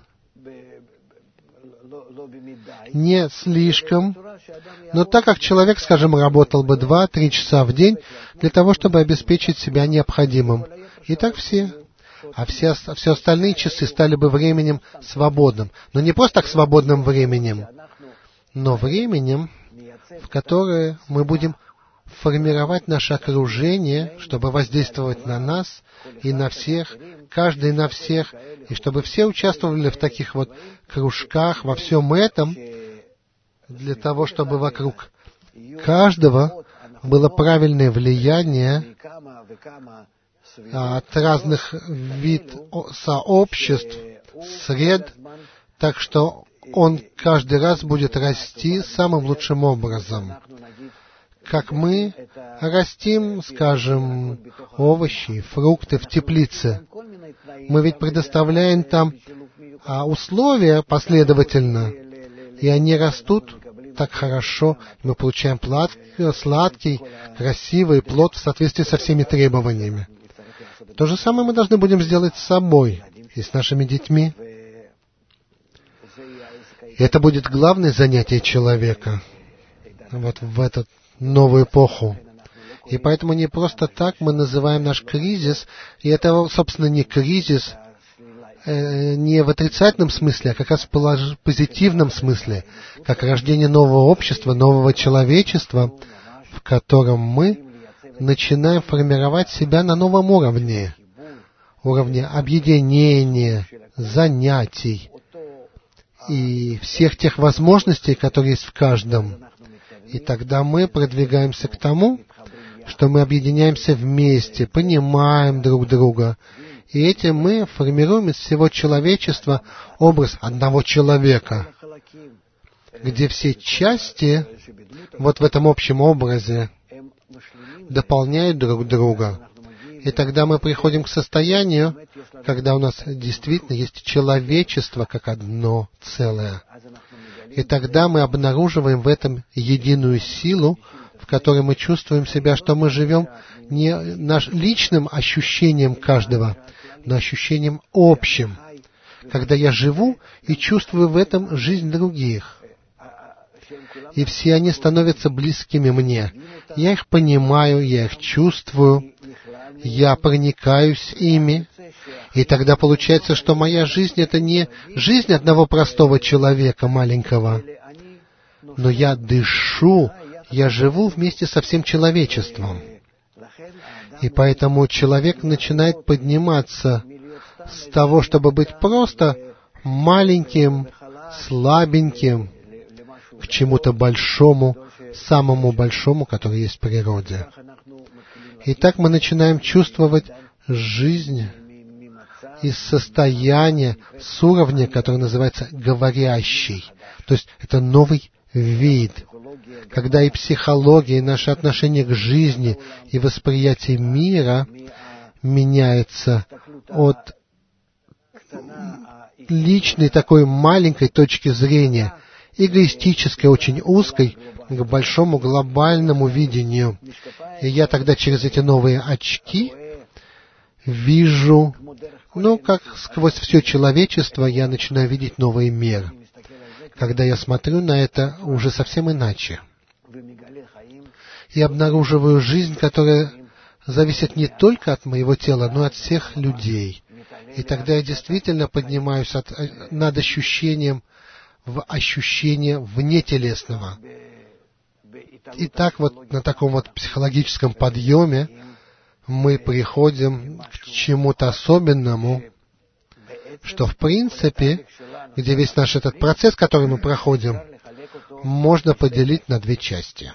не слишком, но так как человек, скажем, работал бы два-три часа в день для того, чтобы обеспечить себя необходимым. И так все. А все, все остальные часы стали бы временем свободным. Но не просто так свободным временем, но временем, в которое мы будем формировать наше окружение, чтобы воздействовать на нас и на всех, каждый на всех, и чтобы все участвовали в таких вот кружках, во всем этом, для того, чтобы вокруг каждого было правильное влияние от разных видов сообществ, сред, так что он каждый раз будет расти самым лучшим образом. Как мы растим, скажем, овощи, фрукты в теплице. Мы ведь предоставляем там а, условия последовательно, и они растут так хорошо, мы получаем плод, сладкий, красивый плод в соответствии со всеми требованиями. То же самое мы должны будем сделать с собой и с нашими детьми. Это будет главное занятие человека вот в эту новую эпоху. И поэтому не просто так мы называем наш кризис, и это, собственно, не кризис, э, не в отрицательном смысле, а как раз в позитивном смысле, как рождение нового общества, нового человечества, в котором мы начинаем формировать себя на новом уровне, уровне объединения, занятий и всех тех возможностей, которые есть в каждом. И тогда мы продвигаемся к тому, что мы объединяемся вместе, понимаем друг друга. И этим мы формируем из всего человечества образ одного человека, где все части вот в этом общем образе дополняют друг друга. И тогда мы приходим к состоянию, когда у нас действительно есть человечество как одно целое. И тогда мы обнаруживаем в этом единую силу, в которой мы чувствуем себя, что мы живем не наш личным ощущением каждого, но ощущением общим, когда я живу и чувствую в этом жизнь других. И все они становятся близкими мне. Я их понимаю, я их чувствую, я проникаюсь ими. И тогда получается, что моя жизнь — это не жизнь одного простого человека, маленького, но я дышу, я живу вместе со всем человечеством. И поэтому человек начинает подниматься с того, чтобы быть просто маленьким, слабеньким, к чему-то большому, самому большому, который есть в природе. И так мы начинаем чувствовать жизнь из состояния, с уровня, который называется говорящий. То есть это новый вид, когда и психология, и наше отношение к жизни, и восприятие мира меняется от личной такой маленькой точки зрения, эгоистической, очень узкой, к большому глобальному видению. И я тогда через эти новые очки вижу, ну, как сквозь все человечество я начинаю видеть новый мир. Когда я смотрю на это уже совсем иначе. И обнаруживаю жизнь, которая зависит не только от моего тела, но и от всех людей. И тогда я действительно поднимаюсь от, над ощущением в ощущение внетелесного. И так вот на таком вот психологическом подъеме мы приходим к чему-то особенному, что в принципе, где весь наш этот процесс, который мы проходим, можно поделить на две части.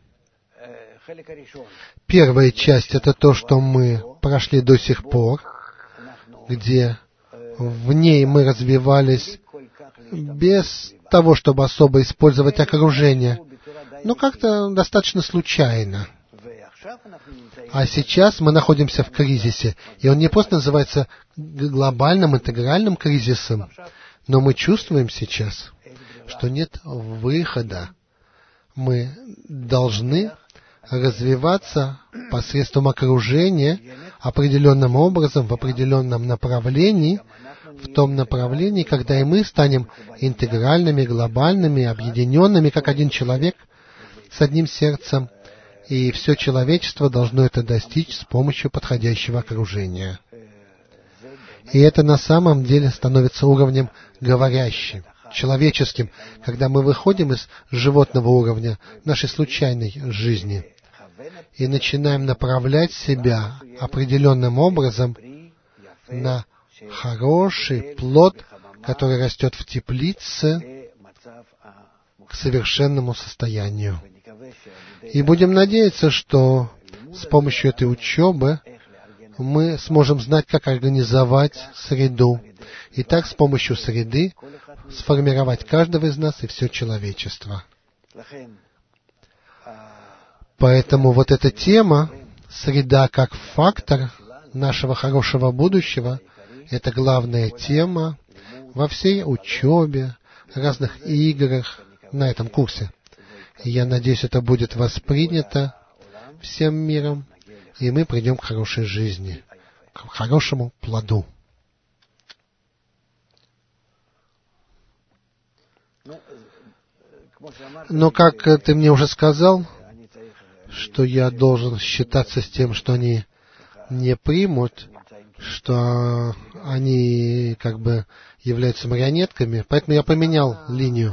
Первая часть — это то, что мы прошли до сих пор, где в ней мы развивались без того, чтобы особо использовать окружение, но как-то достаточно случайно. А сейчас мы находимся в кризисе, и он не просто называется глобальным интегральным кризисом, но мы чувствуем сейчас, что нет выхода. Мы должны развиваться посредством окружения определенным образом, в определенном направлении, в том направлении, когда и мы станем интегральными, глобальными, объединенными, как один человек, с одним сердцем, и все человечество должно это достичь с помощью подходящего окружения. И это на самом деле становится уровнем говорящим, человеческим, когда мы выходим из животного уровня нашей случайной жизни и начинаем направлять себя определенным образом на хороший плод, который растет в теплице, к совершенному состоянию. И будем надеяться, что с помощью этой учебы мы сможем знать, как организовать среду, и так с помощью среды сформировать каждого из нас и все человечество. Поэтому вот эта тема, среда как фактор нашего хорошего будущего, это главная тема во всей учебе, разных играх на этом курсе. И я надеюсь, это будет воспринято всем миром, и мы придем к хорошей жизни, к хорошему плоду. Но как ты мне уже сказал, что я должен считаться с тем, что они не примут, что они как бы являются марионетками, поэтому я поменял линию.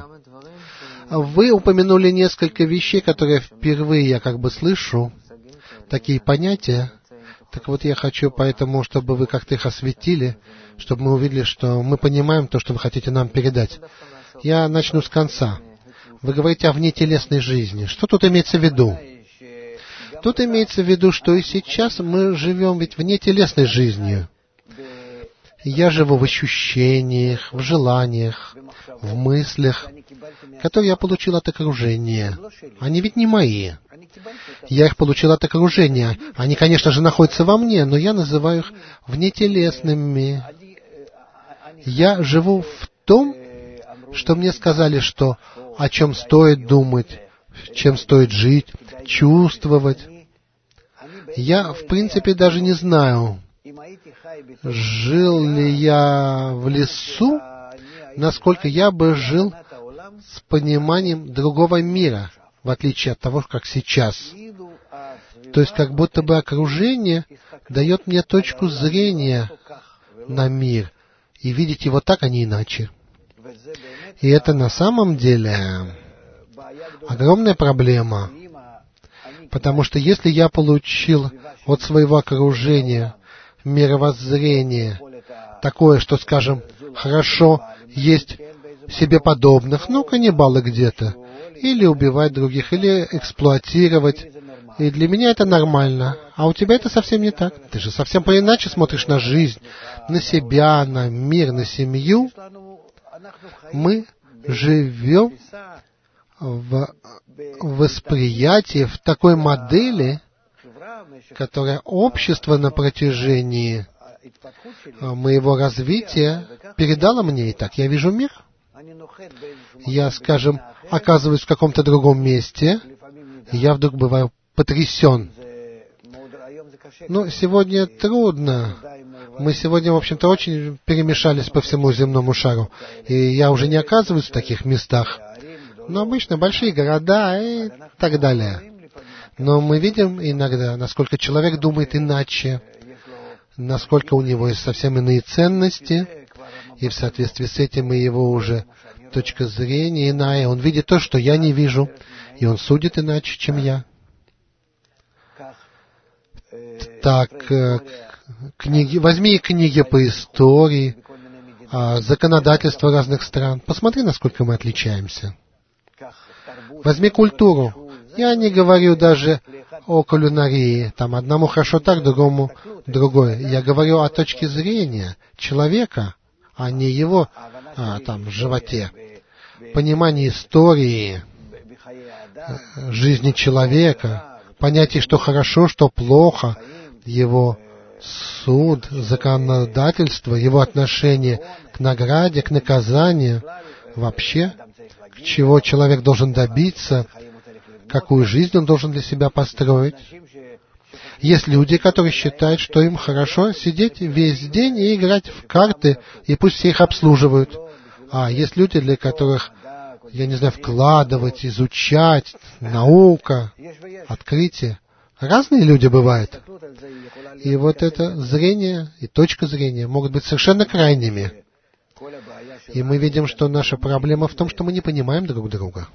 Вы упомянули несколько вещей, которые впервые я как бы слышу, такие понятия. Так вот, я хочу поэтому, чтобы вы как-то их осветили, чтобы мы увидели, что мы понимаем то, что вы хотите нам передать. Я начну с конца. Вы говорите о внетелесной жизни. Что тут имеется в виду? Тут имеется в виду, что и сейчас мы живем ведь внетелесной жизнью. Я живу в ощущениях, в желаниях, в мыслях, которые я получил от окружения. Они ведь не мои. Я их получил от окружения. Они, конечно же, находятся во мне, но я называю их внетелесными. Я живу в том, что мне сказали, что о чем стоит думать, чем стоит жить, чувствовать. Я, в принципе, даже не знаю, жил ли я в лесу, насколько я бы жил с пониманием другого мира, в отличие от того, как сейчас. То есть, как будто бы окружение дает мне точку зрения на мир, и видеть его так, а не иначе. И это на самом деле огромная проблема, потому что если я получил от своего окружения мировоззрение такое, что, скажем, хорошо есть себе подобных, ну, каннибалы где-то, или убивать других, или эксплуатировать, и для меня это нормально. А у тебя это совсем не так. Ты же совсем по-иначе смотришь на жизнь, на себя, на мир, на семью. Мы живем в восприятии, в такой модели, которая общество на протяжении моего развития передало мне. И так я вижу мир. Я, скажем, оказываюсь в каком-то другом месте, и я вдруг бываю потрясен. Но сегодня трудно. Мы сегодня, в общем-то, очень перемешались по всему земному шару. И я уже не оказываюсь в таких местах. Но обычно большие города и так далее. Но мы видим иногда, насколько человек думает иначе, насколько у него есть совсем иные ценности, и в соответствии с этим и его уже точка зрения иная. Он видит то, что я не вижу, и он судит иначе, чем я. Так, книги, возьми книги по истории, законодательство разных стран. Посмотри, насколько мы отличаемся. Возьми культуру. Я не говорю даже о кулинарии. Там одному хорошо так, другому другое. Я говорю о точке зрения человека, а не его а, там в животе. Понимание истории, жизни человека, понятие, что хорошо, что плохо, его суд, законодательство, его отношение к награде, к наказанию. Вообще, чего человек должен добиться, какую жизнь он должен для себя построить. Есть люди, которые считают, что им хорошо сидеть весь день и играть в карты, и пусть все их обслуживают. А есть люди, для которых, я не знаю, вкладывать, изучать, наука, открытие. Разные люди бывают. И вот это зрение и точка зрения могут быть совершенно крайними. И мы видим, что наша проблема в том, что мы не понимаем друг друга.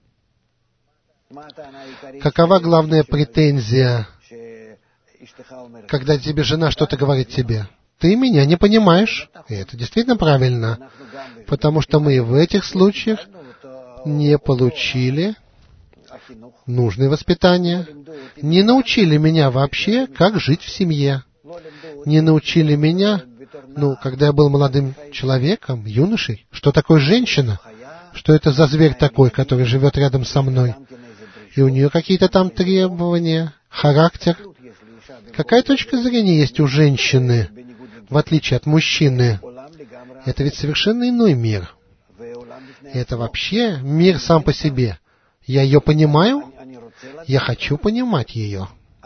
Какова главная претензия, когда тебе жена что-то говорит тебе? Ты меня не понимаешь. И это действительно правильно. Потому что мы в этих случаях не получили нужное воспитание, не научили меня вообще, как жить в семье. Не научили меня, ну, когда я был молодым человеком, юношей, что такое женщина, что это за зверь такой, который живет рядом со мной. И у нее какие-то там требования, характер. Какая точка зрения есть у женщины, в отличие от мужчины? Это ведь совершенно иной мир. Это вообще мир сам по себе. Я ее понимаю, я хочу понимать ее.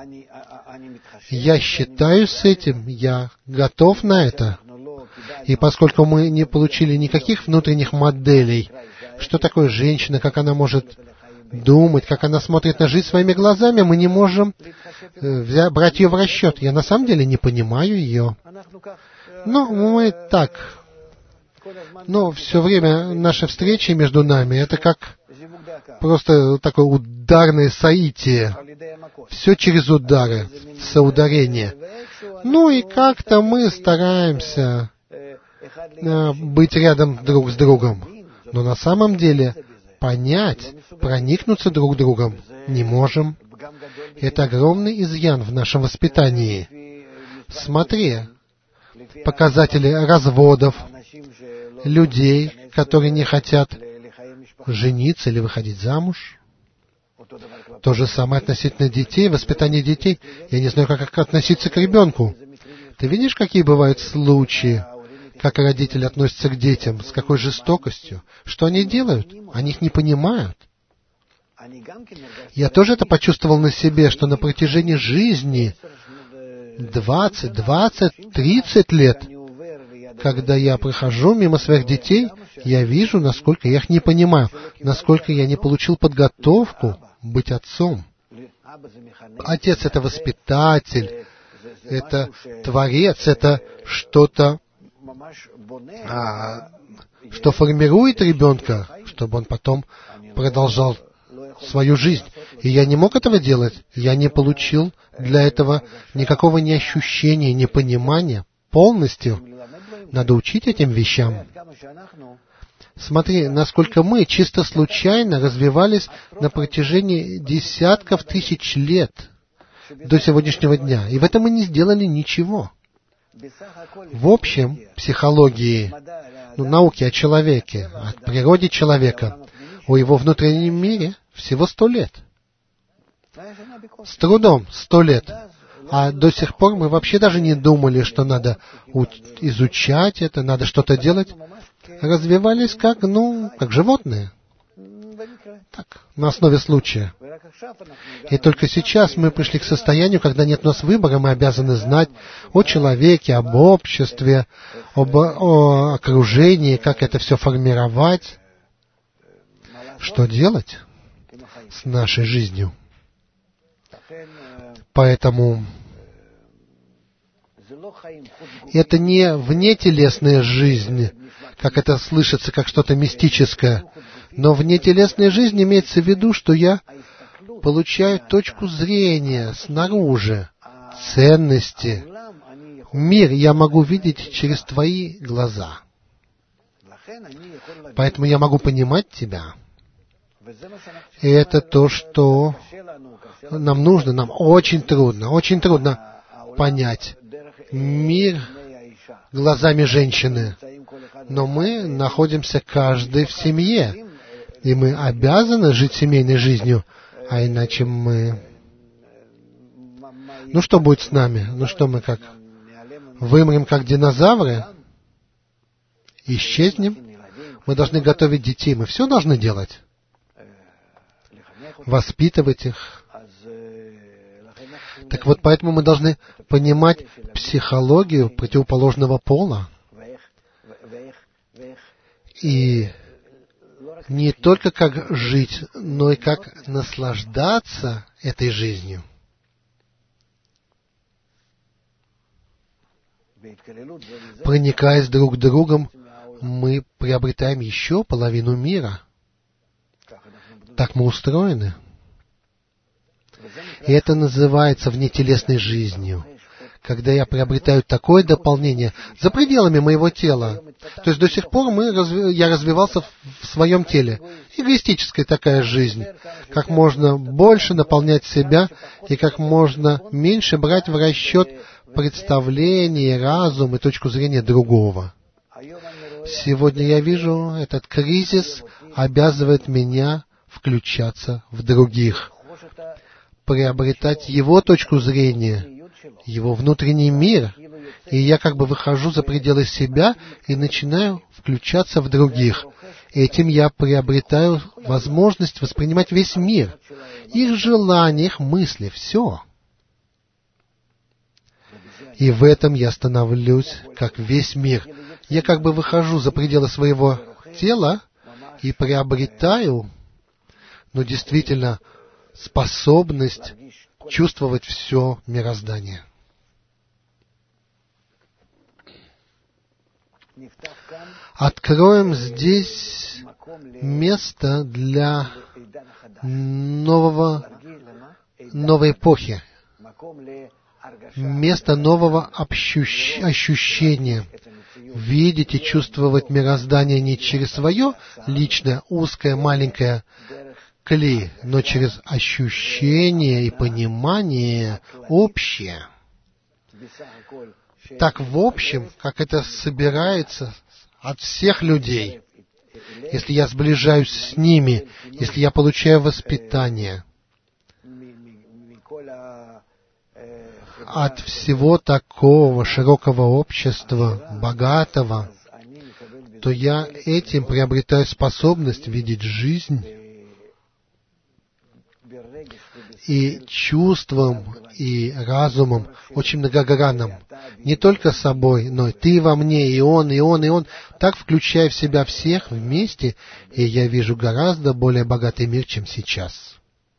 Я считаю с этим, я готов на это. И поскольку мы не получили никаких внутренних моделей, что такое женщина, как она может думать, как она смотрит на жизнь своими глазами, мы не можем э, брать ее в расчет. Я на самом деле не понимаю ее. Ну, мы так. Но все время наши встречи между нами, это как просто такое ударное соитие. Все через удары, соударение. Ну и как-то мы стараемся э, быть рядом друг с другом. Но на самом деле понять, проникнуться друг другом не можем. Это огромный изъян в нашем воспитании. Смотри, показатели разводов, людей, которые не хотят жениться или выходить замуж. То же самое относительно детей, воспитание детей. Я не знаю, как относиться к ребенку. Ты видишь, какие бывают случаи, как родители относятся к детям, с какой жестокостью? Что они делают? Они их не понимают. Я тоже это почувствовал на себе, что на протяжении жизни двадцать, двадцать, тридцать лет, когда я прохожу мимо своих детей, я вижу, насколько я их не понимаю, насколько я не получил подготовку быть отцом. Отец — это воспитатель, это творец, это что-то, а, что формирует ребенка, чтобы он потом продолжал свою жизнь. И я не мог этого делать. Я не получил для этого никакого ни ощущения, ни понимания. Полностью надо учить этим вещам. Смотри, насколько мы чисто случайно развивались на протяжении десятков тысяч лет до сегодняшнего дня. И в этом мы не сделали ничего. В общем, психологии, ну, науки о человеке, о природе человека, о его внутреннем мире всего сто лет. С трудом сто лет. А до сих пор мы вообще даже не думали, что надо изучать это, надо что-то делать. Развивались как, ну, как животные. Так, на основе случая. И только сейчас мы пришли к состоянию, когда нет у нас выбора, мы обязаны знать о человеке, об обществе, об о окружении, как это все формировать, что делать с нашей жизнью. Поэтому это не внетелесная жизнь, как это слышится, как что-то мистическое, но внетелесная жизнь имеется в виду, что я получаю точку зрения снаружи, ценности. Мир я могу видеть через твои глаза. Поэтому я могу понимать тебя. И это то, что нам нужно, нам очень трудно, очень трудно понять мир глазами женщины. Но мы находимся каждый в семье, и мы обязаны жить семейной жизнью, а иначе мы... Ну что будет с нами? Ну что мы как? Вымрем как динозавры? Исчезнем? Мы должны готовить детей. Мы все должны делать. Воспитывать их. Так вот, поэтому мы должны понимать психологию противоположного пола. И не только как жить, но и как наслаждаться этой жизнью. Проникаясь друг другом, мы приобретаем еще половину мира. Так мы устроены. И это называется внетелесной жизнью. Когда я приобретаю такое дополнение за пределами моего тела. То есть до сих пор мы, я развивался в своем теле. Эгоистическая такая жизнь. Как можно больше наполнять себя и как можно меньше брать в расчет представление, разум и точку зрения другого. Сегодня я вижу, этот кризис обязывает меня включаться в других, приобретать его точку зрения, его внутренний мир, и я как бы выхожу за пределы себя и начинаю включаться в других. Этим я приобретаю возможность воспринимать весь мир, их желания, их мысли, все. И в этом я становлюсь как весь мир. Я как бы выхожу за пределы своего тела и приобретаю, ну, действительно, способность чувствовать все мироздание. Откроем здесь место для нового, новой эпохи, место нового ощущ... ощущения. Видеть и чувствовать мироздание не через свое личное, узкое, маленькое клей, но через ощущение и понимание общее. Так в общем, как это собирается от всех людей, если я сближаюсь с ними, если я получаю воспитание от всего такого широкого общества, богатого, то я этим приобретаю способность видеть жизнь и чувством, и разумом, очень многогранным. Не только собой, но и ты во мне, и он, и он, и он. Так включая в себя всех вместе, и я вижу гораздо более богатый мир, чем сейчас.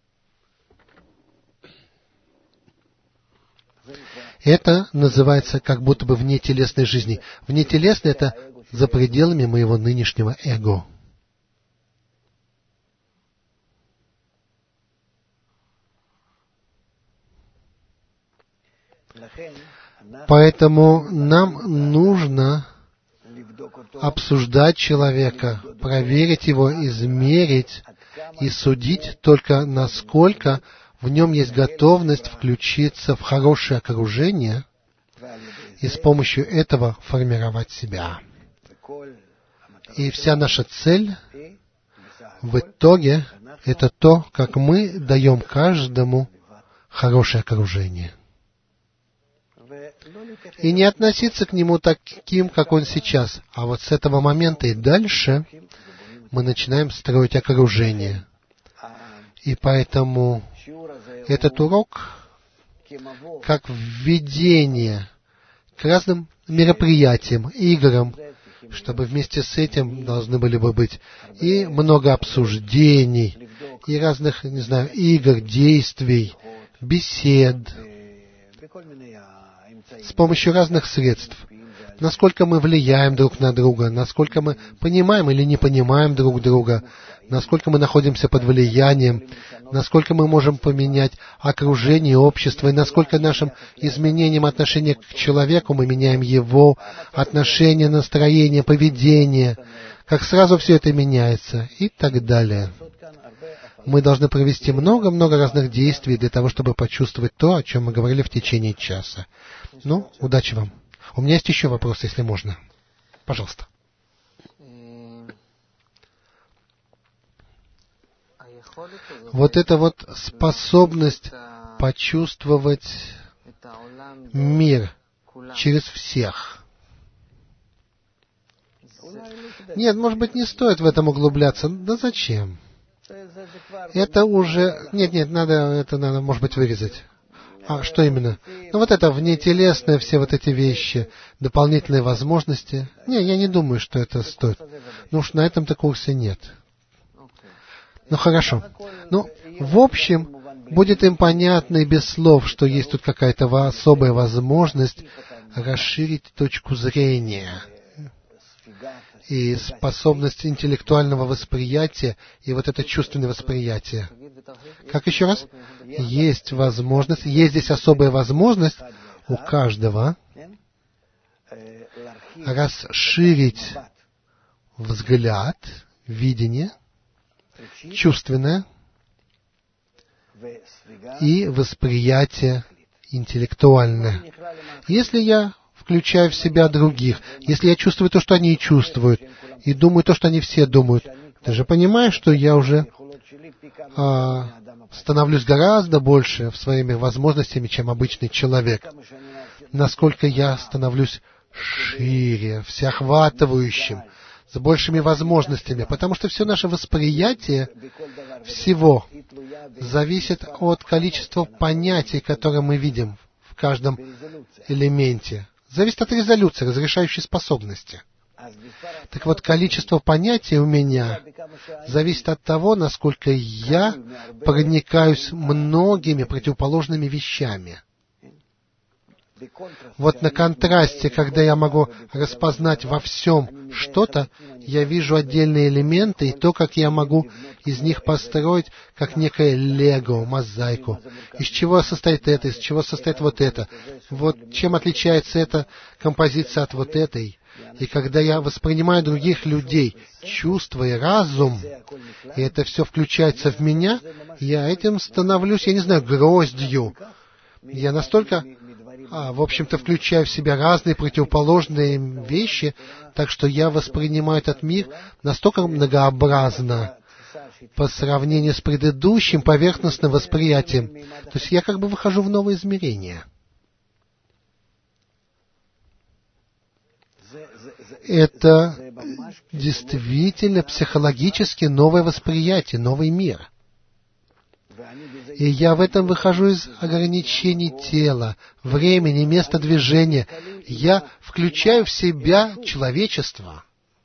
Это называется как будто бы внетелесной жизни. Внетелесное — это за пределами моего нынешнего эго. Поэтому нам нужно обсуждать человека, проверить его, измерить и судить только, насколько в нем есть готовность включиться в хорошее окружение и с помощью этого формировать себя. И вся наша цель в итоге — это то, как мы даем каждому хорошее окружение. И не относиться к нему таким, как он сейчас. А вот с этого момента и дальше мы начинаем строить окружение. И поэтому этот урок как введение к разным мероприятиям, играм, чтобы вместе с этим должны были бы быть и много обсуждений, и разных, не знаю, игр, действий, бесед, с помощью разных средств. Насколько мы влияем друг на друга, насколько мы понимаем или не понимаем друг друга, насколько мы находимся под влиянием, насколько мы можем поменять окружение, общество, и насколько нашим изменением отношения к человеку мы меняем его отношение, настроение, поведение, как сразу все это меняется и так далее. Мы должны провести много-много разных действий для того, чтобы почувствовать то, о чем мы говорили в течение часа. Ну, удачи вам. У меня есть еще вопрос, если можно. Пожалуйста. Вот эта вот способность почувствовать мир через всех. Нет, может быть, не стоит в этом углубляться. Да зачем? Это уже... Нет, нет, надо, это надо, может быть, вырезать. А что именно? Ну вот это внетелесные, все вот эти вещи, дополнительные возможности. Не, я не думаю, что это стоит. Ну уж на этом-то курсе нет. Ну хорошо. Ну, в общем, будет им понятно и без слов, что есть тут какая-то особая возможность расширить точку зрения и способность интеллектуального восприятия, и вот это чувственное восприятие. Как еще раз? Есть возможность, есть здесь особая возможность у каждого расширить взгляд, видение, чувственное и восприятие интеллектуальное. Если я включаю в себя других, если я чувствую то, что они чувствуют, и думаю то, что они все думают, ты же понимаешь, что я уже а, становлюсь гораздо больше в своими возможностями, чем обычный человек. Насколько я становлюсь шире, всеохватывающим, с большими возможностями, потому что все наше восприятие всего зависит от количества понятий, которые мы видим в каждом элементе. Зависит от резолюции, разрешающей способности. Так вот, количество понятий у меня зависит от того, насколько я проникаюсь многими противоположными вещами. Вот на контрасте, когда я могу распознать во всем что-то, я вижу отдельные элементы и то, как я могу из них построить, как некое лего, мозаику. Из чего состоит это, из чего состоит вот это. Вот чем отличается эта композиция от вот этой. И когда я воспринимаю других людей, чувства и разум, и это все включается в меня, я этим становлюсь, я не знаю, гроздью. Я настолько... А, в общем-то, включаю в себя разные противоположные вещи, так что я воспринимаю этот мир настолько многообразно по сравнению с предыдущим поверхностным восприятием. То есть я как бы выхожу в новое измерение. Это действительно психологически новое восприятие, новый мир. И я в этом выхожу из ограничений тела, времени, места движения. Я включаю в себя человечество.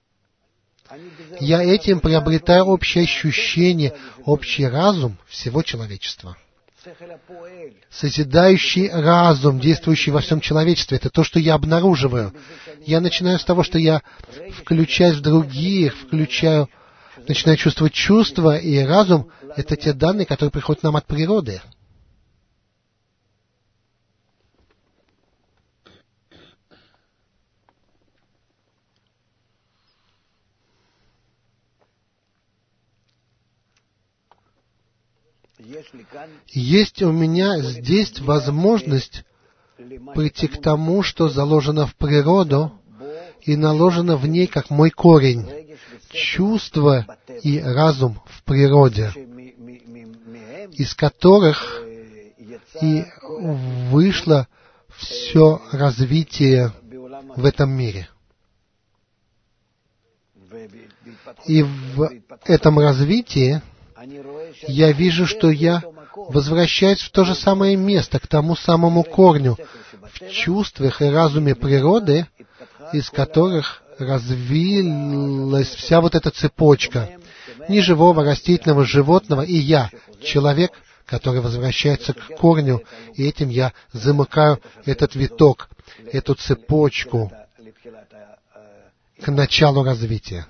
Я этим приобретаю общее ощущение, общий разум всего человечества. Созидающий разум, действующий во всем человечестве, это то, что я обнаруживаю. Я начинаю с того, что я включаюсь в других, включаю, начинаю чувствовать чувства, и разум — это те данные, которые приходят нам от природы. Есть у меня здесь возможность прийти к тому, что заложено в природу и наложено в ней как мой корень. Чувство и разум в природе, из которых и вышло все развитие в этом мире. И в этом развитии я вижу, что я возвращаюсь в то же самое место, к тому самому корню, в чувствах и разуме природы, из которых развилась вся вот эта цепочка неживого, растительного, животного, и я, человек, который возвращается к корню, и этим я замыкаю этот виток, эту цепочку к началу развития.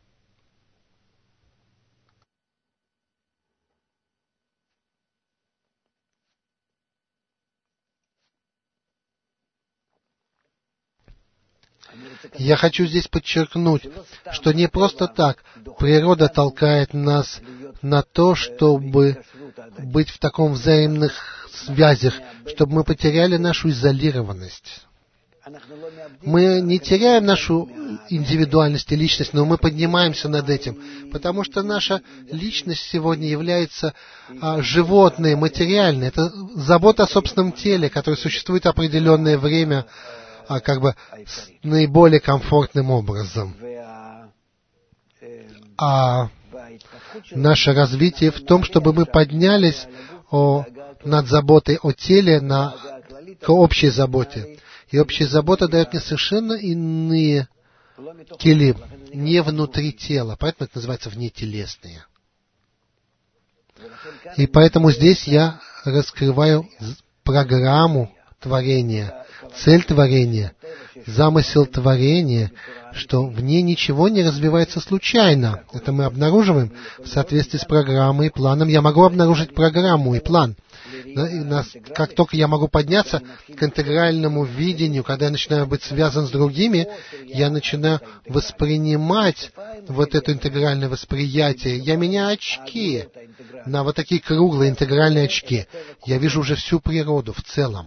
Я хочу здесь подчеркнуть, что не просто так природа толкает нас на то, чтобы быть в таком взаимных связях, чтобы мы потеряли нашу изолированность. Мы не теряем нашу индивидуальность и личность, но мы поднимаемся над этим, потому что наша личность сегодня является а, животной, материальной. Это забота о собственном теле, которое существует определенное время, а, как бы с наиболее комфортным образом. А наше развитие в том, чтобы мы поднялись о, над заботой о теле на, к общей заботе. И общая забота дает мне совершенно иные келим, не внутри тела. Поэтому это называется внетелесные. И поэтому здесь я раскрываю программу творения, цель творения, замысел творения, что в ней ничего не развивается случайно. Это мы обнаруживаем в соответствии с программой и планом. Я могу обнаружить программу и план. Как только я могу подняться к интегральному видению, когда я начинаю быть связан с другими, я начинаю воспринимать вот это интегральное восприятие. Я меняю очки на вот такие круглые интегральные очки. Я вижу уже всю природу в целом.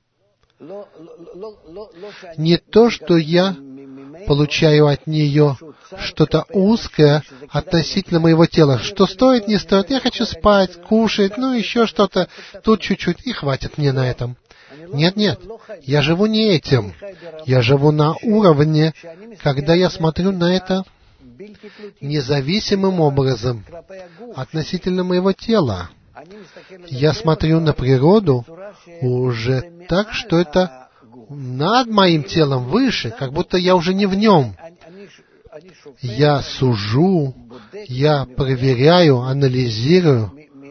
Не то, что я получаю от нее что-то узкое относительно моего тела. Что стоит, не стоит. Я хочу спать, кушать, ну еще что-то. Тут чуть-чуть, и хватит мне на этом. Нет, нет. Я живу не этим. Я живу на уровне, когда я смотрю на это независимым образом относительно моего тела. Я смотрю на природу уже так, что это над моим телом, выше, как будто я уже не в нем. Я сужу, я проверяю, анализирую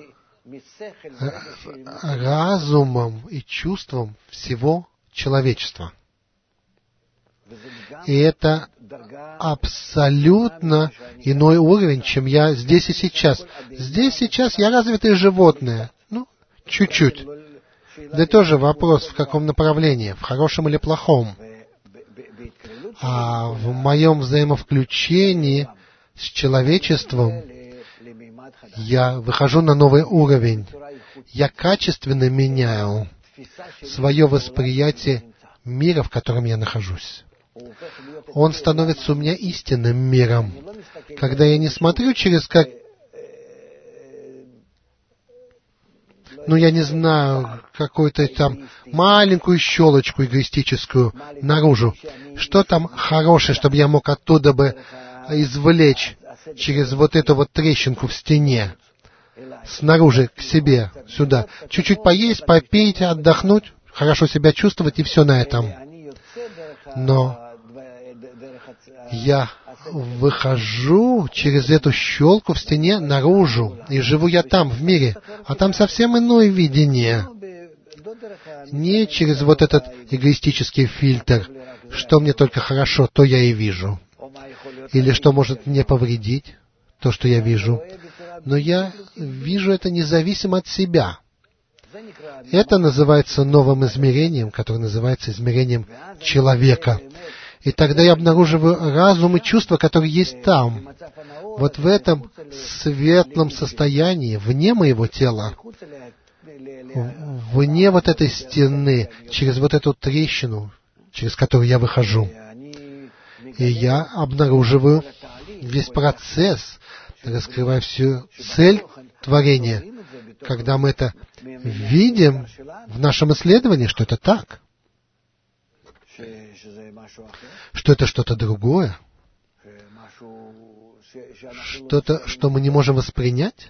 разумом и чувством всего человечества. И это абсолютно иной уровень, чем я здесь и сейчас. Здесь сейчас я развитое животное. Ну, чуть-чуть. Да тоже вопрос, в каком направлении, в хорошем или плохом. А в моем взаимовключении с человечеством я выхожу на новый уровень. Я качественно меняю свое восприятие мира, в котором я нахожусь. Он становится у меня истинным миром. Когда я не смотрю через как... Ну, я не знаю, какую-то там маленькую щелочку эгоистическую наружу. Что там хорошее, чтобы я мог оттуда бы извлечь через вот эту вот трещинку в стене, снаружи к себе, сюда. Чуть-чуть поесть, попить, отдохнуть, хорошо себя чувствовать, и все на этом. Но я выхожу через эту щелку в стене наружу, и живу я там, в мире. А там совсем иное видение. Не через вот этот эгоистический фильтр, что мне только хорошо, то я и вижу. Или что может мне повредить, то, что я вижу. Но я вижу это независимо от себя. Это называется новым измерением, которое называется измерением человека. И тогда я обнаруживаю разум и чувства, которые есть там, вот в этом светлом состоянии, вне моего тела, вне вот этой стены, через вот эту трещину, через которую я выхожу. И я обнаруживаю весь процесс, раскрывая всю цель творения, когда мы это видим в нашем исследовании, что это так. Что это что-то другое? Что-то, что мы не можем воспринять?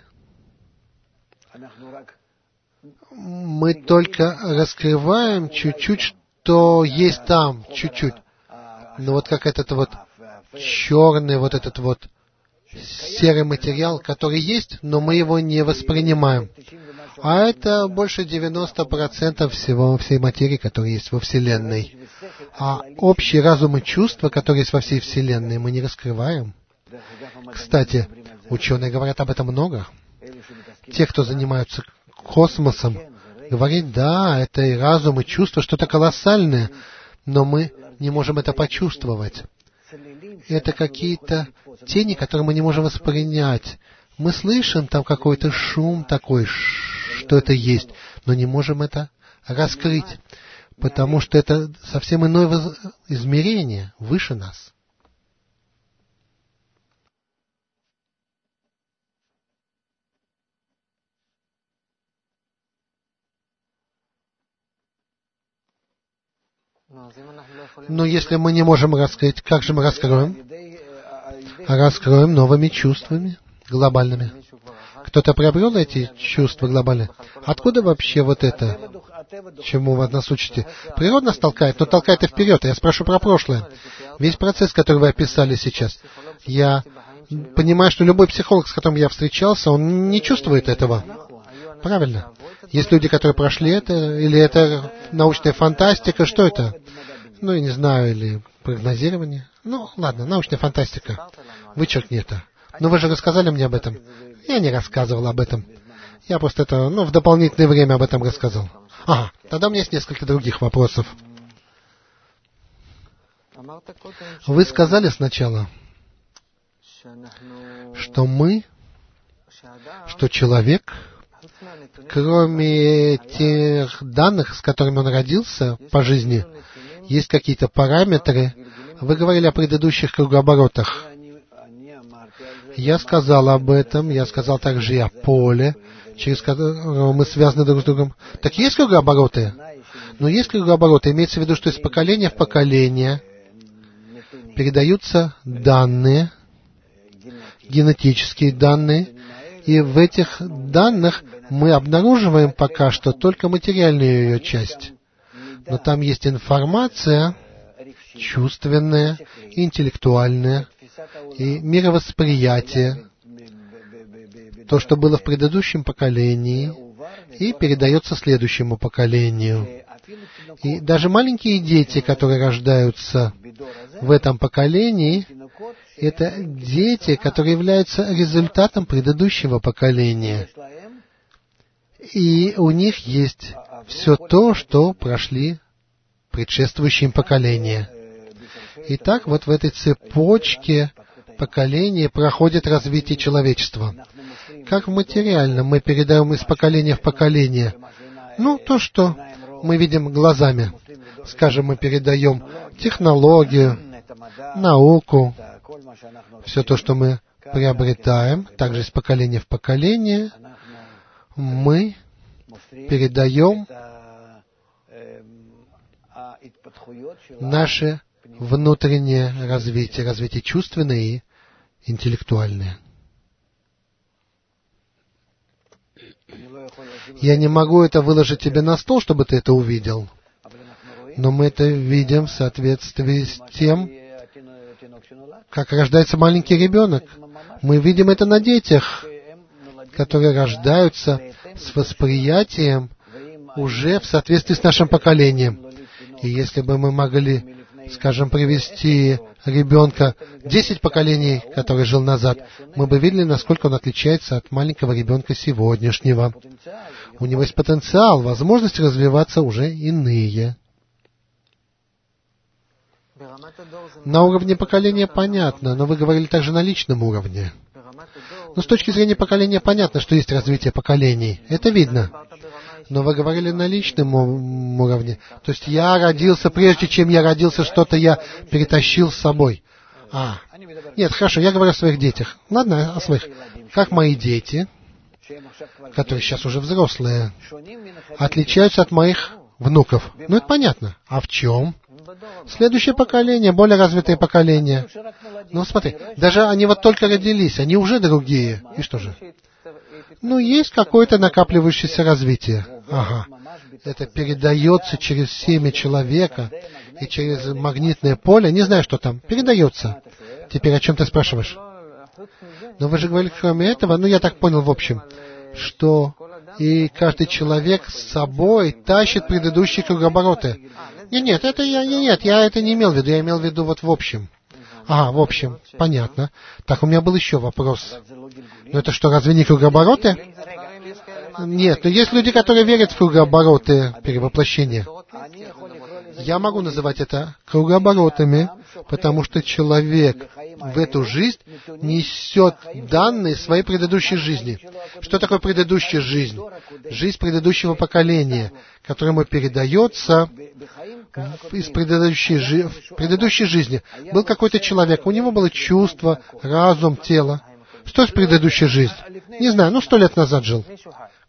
Мы только раскрываем чуть-чуть, что есть там, чуть-чуть. Но вот как этот вот черный, вот этот вот серый материал, который есть, но мы его не воспринимаем. А это больше девяносто процентов всего, всей материи, которая есть во Вселенной. А общий разум и чувства, которые есть во всей Вселенной, мы не раскрываем. Кстати, ученые говорят об этом много. Те, кто занимаются космосом, говорят, да, это и разум, и чувство, что-то колоссальное, но мы не можем это почувствовать. Это какие-то тени, которые мы не можем воспринять. Мы слышим там какой-то шум такой, что это есть, но не можем это раскрыть, потому что это совсем иное измерение, выше нас. Но если мы не можем раскрыть, как же мы раскроем? раскроем новыми чувствами глобальными. Кто-то приобрел эти чувства глобальные? Откуда вообще вот это? Чему вы нас учите? Природа нас толкает, но толкает и вперед. Я спрошу про прошлое. Весь процесс, который вы описали сейчас. Я понимаю, что любой психолог, с которым я встречался, он не чувствует этого. Правильно. Есть люди, которые прошли это, или это научная фантастика, что это? Ну, я не знаю, или прогнозирование. Ну, ладно, научная фантастика. Вычеркни это. Но вы же рассказали мне об этом. Я не рассказывал об этом. Я просто это, ну, в дополнительное время об этом рассказал. Ага, тогда у меня есть несколько других вопросов. Вы сказали сначала, что мы, что человек, кроме тех данных, с которыми он родился по жизни, есть какие-то параметры. Вы говорили о предыдущих кругооборотах. Я сказал об этом, я сказал также и о поле, через которое мы связаны друг с другом. Так есть кругообороты? Но есть кругообороты. Имеется в виду, что из поколения в поколение передаются данные, генетические данные, и в этих данных мы обнаруживаем пока что только материальную ее часть. Но там есть информация чувственная, интеллектуальная и мировосприятие, то, что было в предыдущем поколении, и передается следующему поколению. И даже маленькие дети, которые рождаются в этом поколении, это дети, которые являются результатом предыдущего поколения. И у них есть все то, что прошли предшествующие поколения. Итак, вот в этой цепочке поколений проходит развитие человечества. Как в материальном мы передаем из поколения в поколение? Ну, то, что мы видим глазами. Скажем, мы передаем технологию, науку, все то, что мы приобретаем, также из поколения в поколение, мы передаем наше внутреннее развитие, развитие чувственное и интеллектуальное. Я не могу это выложить тебе на стол, чтобы ты это увидел, но мы это видим в соответствии с тем, как рождается маленький ребенок. Мы видим это на детях, которые рождаются с восприятием уже в соответствии с нашим поколением. И если бы мы могли, скажем, привести ребенка десять поколений, который жил назад, мы бы видели, насколько он отличается от маленького ребенка сегодняшнего. У него есть потенциал, возможности развиваться уже иные. На уровне поколения понятно, но вы говорили также на личном уровне. Но с точки зрения поколения понятно, что есть развитие поколений. Это видно. Но вы говорили на личном уровне. То есть я родился, прежде чем я родился, что-то я перетащил с собой. А, нет, хорошо, я говорю о своих детях. Ладно, о своих. Как мои дети, которые сейчас уже взрослые, отличаются от моих внуков. Ну, это понятно. А в чем? Следующее поколение, более развитое поколение. Ну, смотри, даже они вот только родились, они уже другие. И что же? Ну, есть какое-то накапливающееся развитие. Ага. Это передается через семя человека и через магнитное поле. Не знаю, что там. Передается. Теперь о чем ты спрашиваешь? Но вы же говорили, кроме этого, ну, я так понял, в общем, что и каждый человек с собой тащит предыдущие кругообороты. Нет, нет, это я, нет, я это не имел в виду, я имел в виду вот в общем. Ага, в общем, понятно. Так, у меня был еще вопрос. Ну это что, разве не кругообороты? Нет, но есть люди, которые верят в кругообороты перевоплощения. Я могу называть это кругооборотами, потому что человек в эту жизнь несет данные своей предыдущей жизни. Что такое предыдущая жизнь? Жизнь предыдущего поколения, которая ему передается из предыдущей, жи... в предыдущей жизни. Был какой-то человек, у него было чувство, разум, тело. Что есть предыдущая жизнь? Не знаю, ну сто лет назад жил.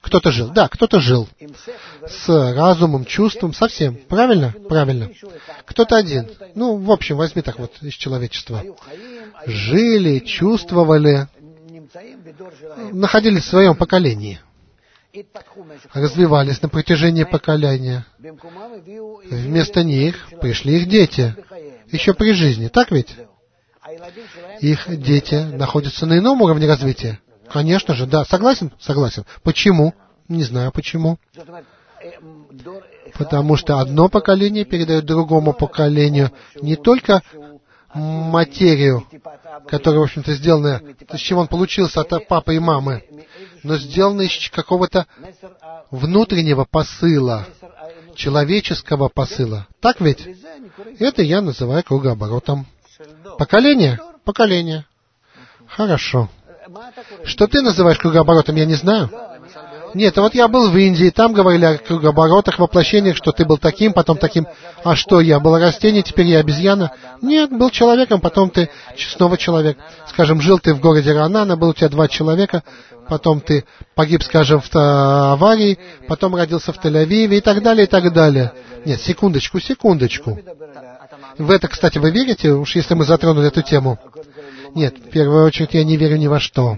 Кто-то жил. Да, кто-то жил. С разумом, чувством, совсем. Правильно? Правильно. Кто-то один. Ну, в общем, возьми так вот из человечества. Жили, чувствовали, находились в своем поколении. Развивались на протяжении поколения. Вместо них пришли их дети. Еще при жизни. Так ведь? Их дети находятся на ином уровне развития. Конечно же, да. Согласен? Согласен. Почему? Не знаю почему. Потому что одно поколение передает другому поколению не только материю, которая, в общем-то, сделана, с чего он получился от папы и мамы, но сделана из какого-то внутреннего посыла, человеческого посыла. Так ведь? Это я называю кругооборотом. Поколение? Поколение. Хорошо. Что ты называешь кругооборотом, я не знаю. Нет, а вот я был в Индии, там говорили о кругооборотах, воплощениях, что ты был таким, потом таким. А что, я был растение, теперь я обезьяна? Нет, был человеком, потом ты снова человек. Скажем, жил ты в городе Ранана, был у тебя два человека, потом ты погиб, скажем, в аварии, потом родился в Тель-Авиве и так далее, и так далее. Нет, секундочку, секундочку. В это, кстати, вы верите, уж если мы затронули эту тему? Нет, в первую очередь я не верю ни во что.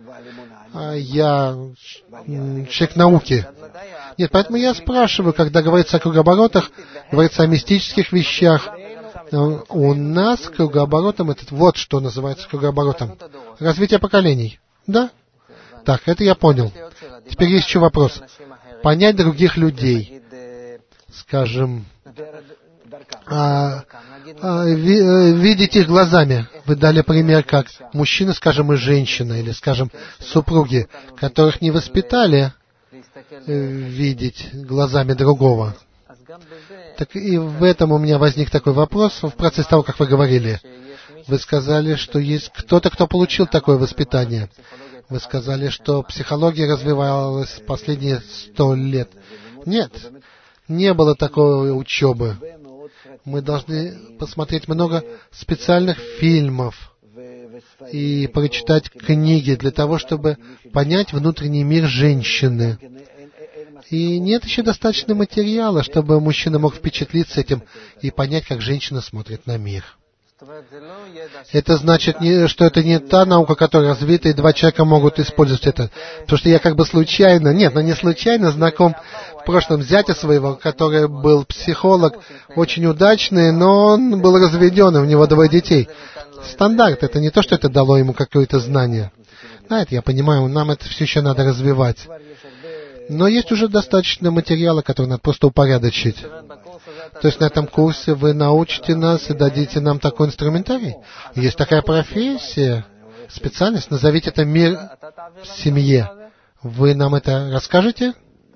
Я человек науки. Нет, поэтому я спрашиваю, когда говорится о кругооборотах, говорится о мистических вещах. У нас кругооборотом этот, вот что называется кругооборотом. Развитие поколений. Да? Так, это я понял. Теперь есть еще вопрос. Понять других людей. Скажем, а, а, ви, видеть их глазами. Вы дали пример, как мужчина, скажем, и женщина, или, скажем, супруги, которых не воспитали видеть глазами другого. Так и в этом у меня возник такой вопрос в процессе того, как вы говорили. Вы сказали, что есть кто-то, кто получил такое воспитание. Вы сказали, что психология развивалась последние сто лет. Нет, не было такой учебы. Мы должны посмотреть много специальных фильмов и прочитать книги для того, чтобы понять внутренний мир женщины. И нет еще достаточно материала, чтобы мужчина мог впечатлиться этим и понять, как женщина смотрит на мир. Это значит, что это не та наука, которая развита, и два человека могут использовать это. Потому что я как бы случайно, нет, но не случайно знаком в прошлом зятя своего, который был психолог, очень удачный, но он был разведен, и у него двое детей. Стандарт, это не то, что это дало ему какое-то знание. Да, это я понимаю, нам это все еще надо развивать. Но есть уже достаточно материала, который надо просто упорядочить. То есть на этом курсе вы научите нас и дадите нам такой инструментарий. Есть такая профессия, специальность, назовите это «Мир в семье». Вы нам это расскажете?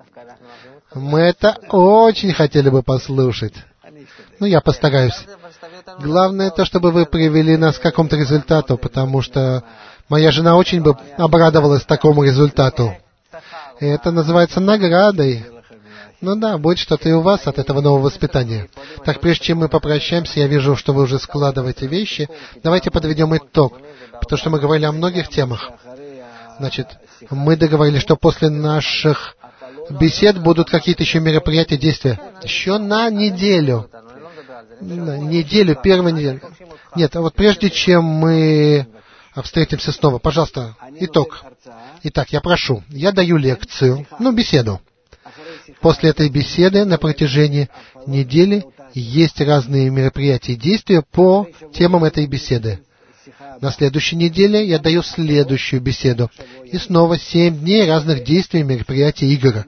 Мы это очень хотели бы послушать. Ну, я постараюсь. Главное то, чтобы вы привели нас к какому-то результату, потому что моя жена очень бы обрадовалась такому результату. И это называется наградой. Ну да, будет что-то и у вас от этого нового воспитания. Так, прежде чем мы попрощаемся, я вижу, что вы уже складываете вещи. Давайте подведем итог, потому что мы говорили о многих темах. Значит, мы договорились, что после наших бесед будут какие-то еще мероприятия, действия. Еще на неделю. На неделю, первую неделю. Нет, а вот прежде чем мы встретимся снова, пожалуйста, итог. Итак, я прошу, я даю лекцию, ну, беседу. После этой беседы на протяжении недели есть разные мероприятия и действия по темам этой беседы. На следующей неделе я даю следующую беседу. И снова семь дней разных действий, мероприятий, игр.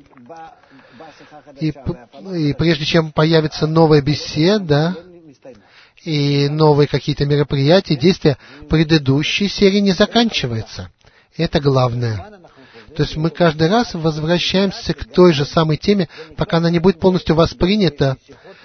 И, и прежде чем появится новая беседа и новые какие-то мероприятия, действия, предыдущей серии не заканчивается. Это главное. То есть мы каждый раз возвращаемся к той же самой теме, пока она не будет полностью воспринята,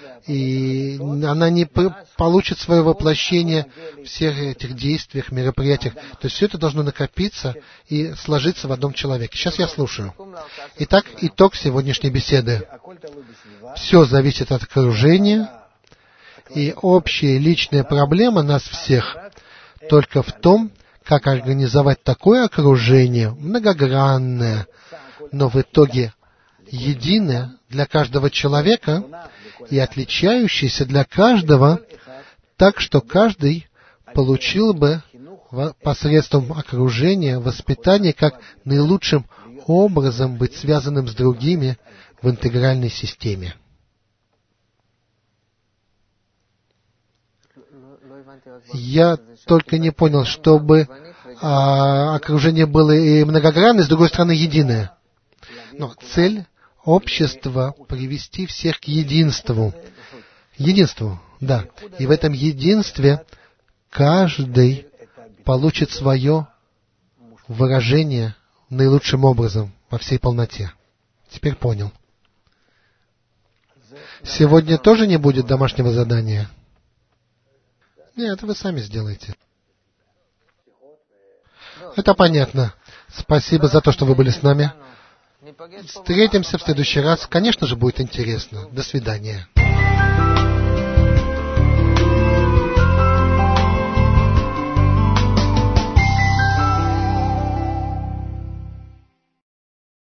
и она не получит свое воплощение в всех этих действиях, мероприятиях. То есть все это должно накопиться и сложиться в одном человеке. Сейчас я слушаю. Итак, итог сегодняшней беседы. Все зависит от окружения, и общая личная проблема нас всех только в том, как организовать такое окружение, многогранное, но в итоге единое для каждого человека и отличающееся для каждого, так что каждый получил бы посредством окружения, воспитания, как наилучшим образом быть связанным с другими в интегральной системе. Я только не понял, чтобы а, окружение было и многогранное, с другой стороны, единое. Но цель общества — привести всех к единству. Единству, да. И в этом единстве каждый получит свое выражение наилучшим образом, во всей полноте. Теперь понял. Сегодня тоже не будет домашнего задания? Нет, вы сами сделаете. Это понятно. Спасибо за то, что вы были с нами. Встретимся в следующий раз. Конечно же, будет интересно. До свидания.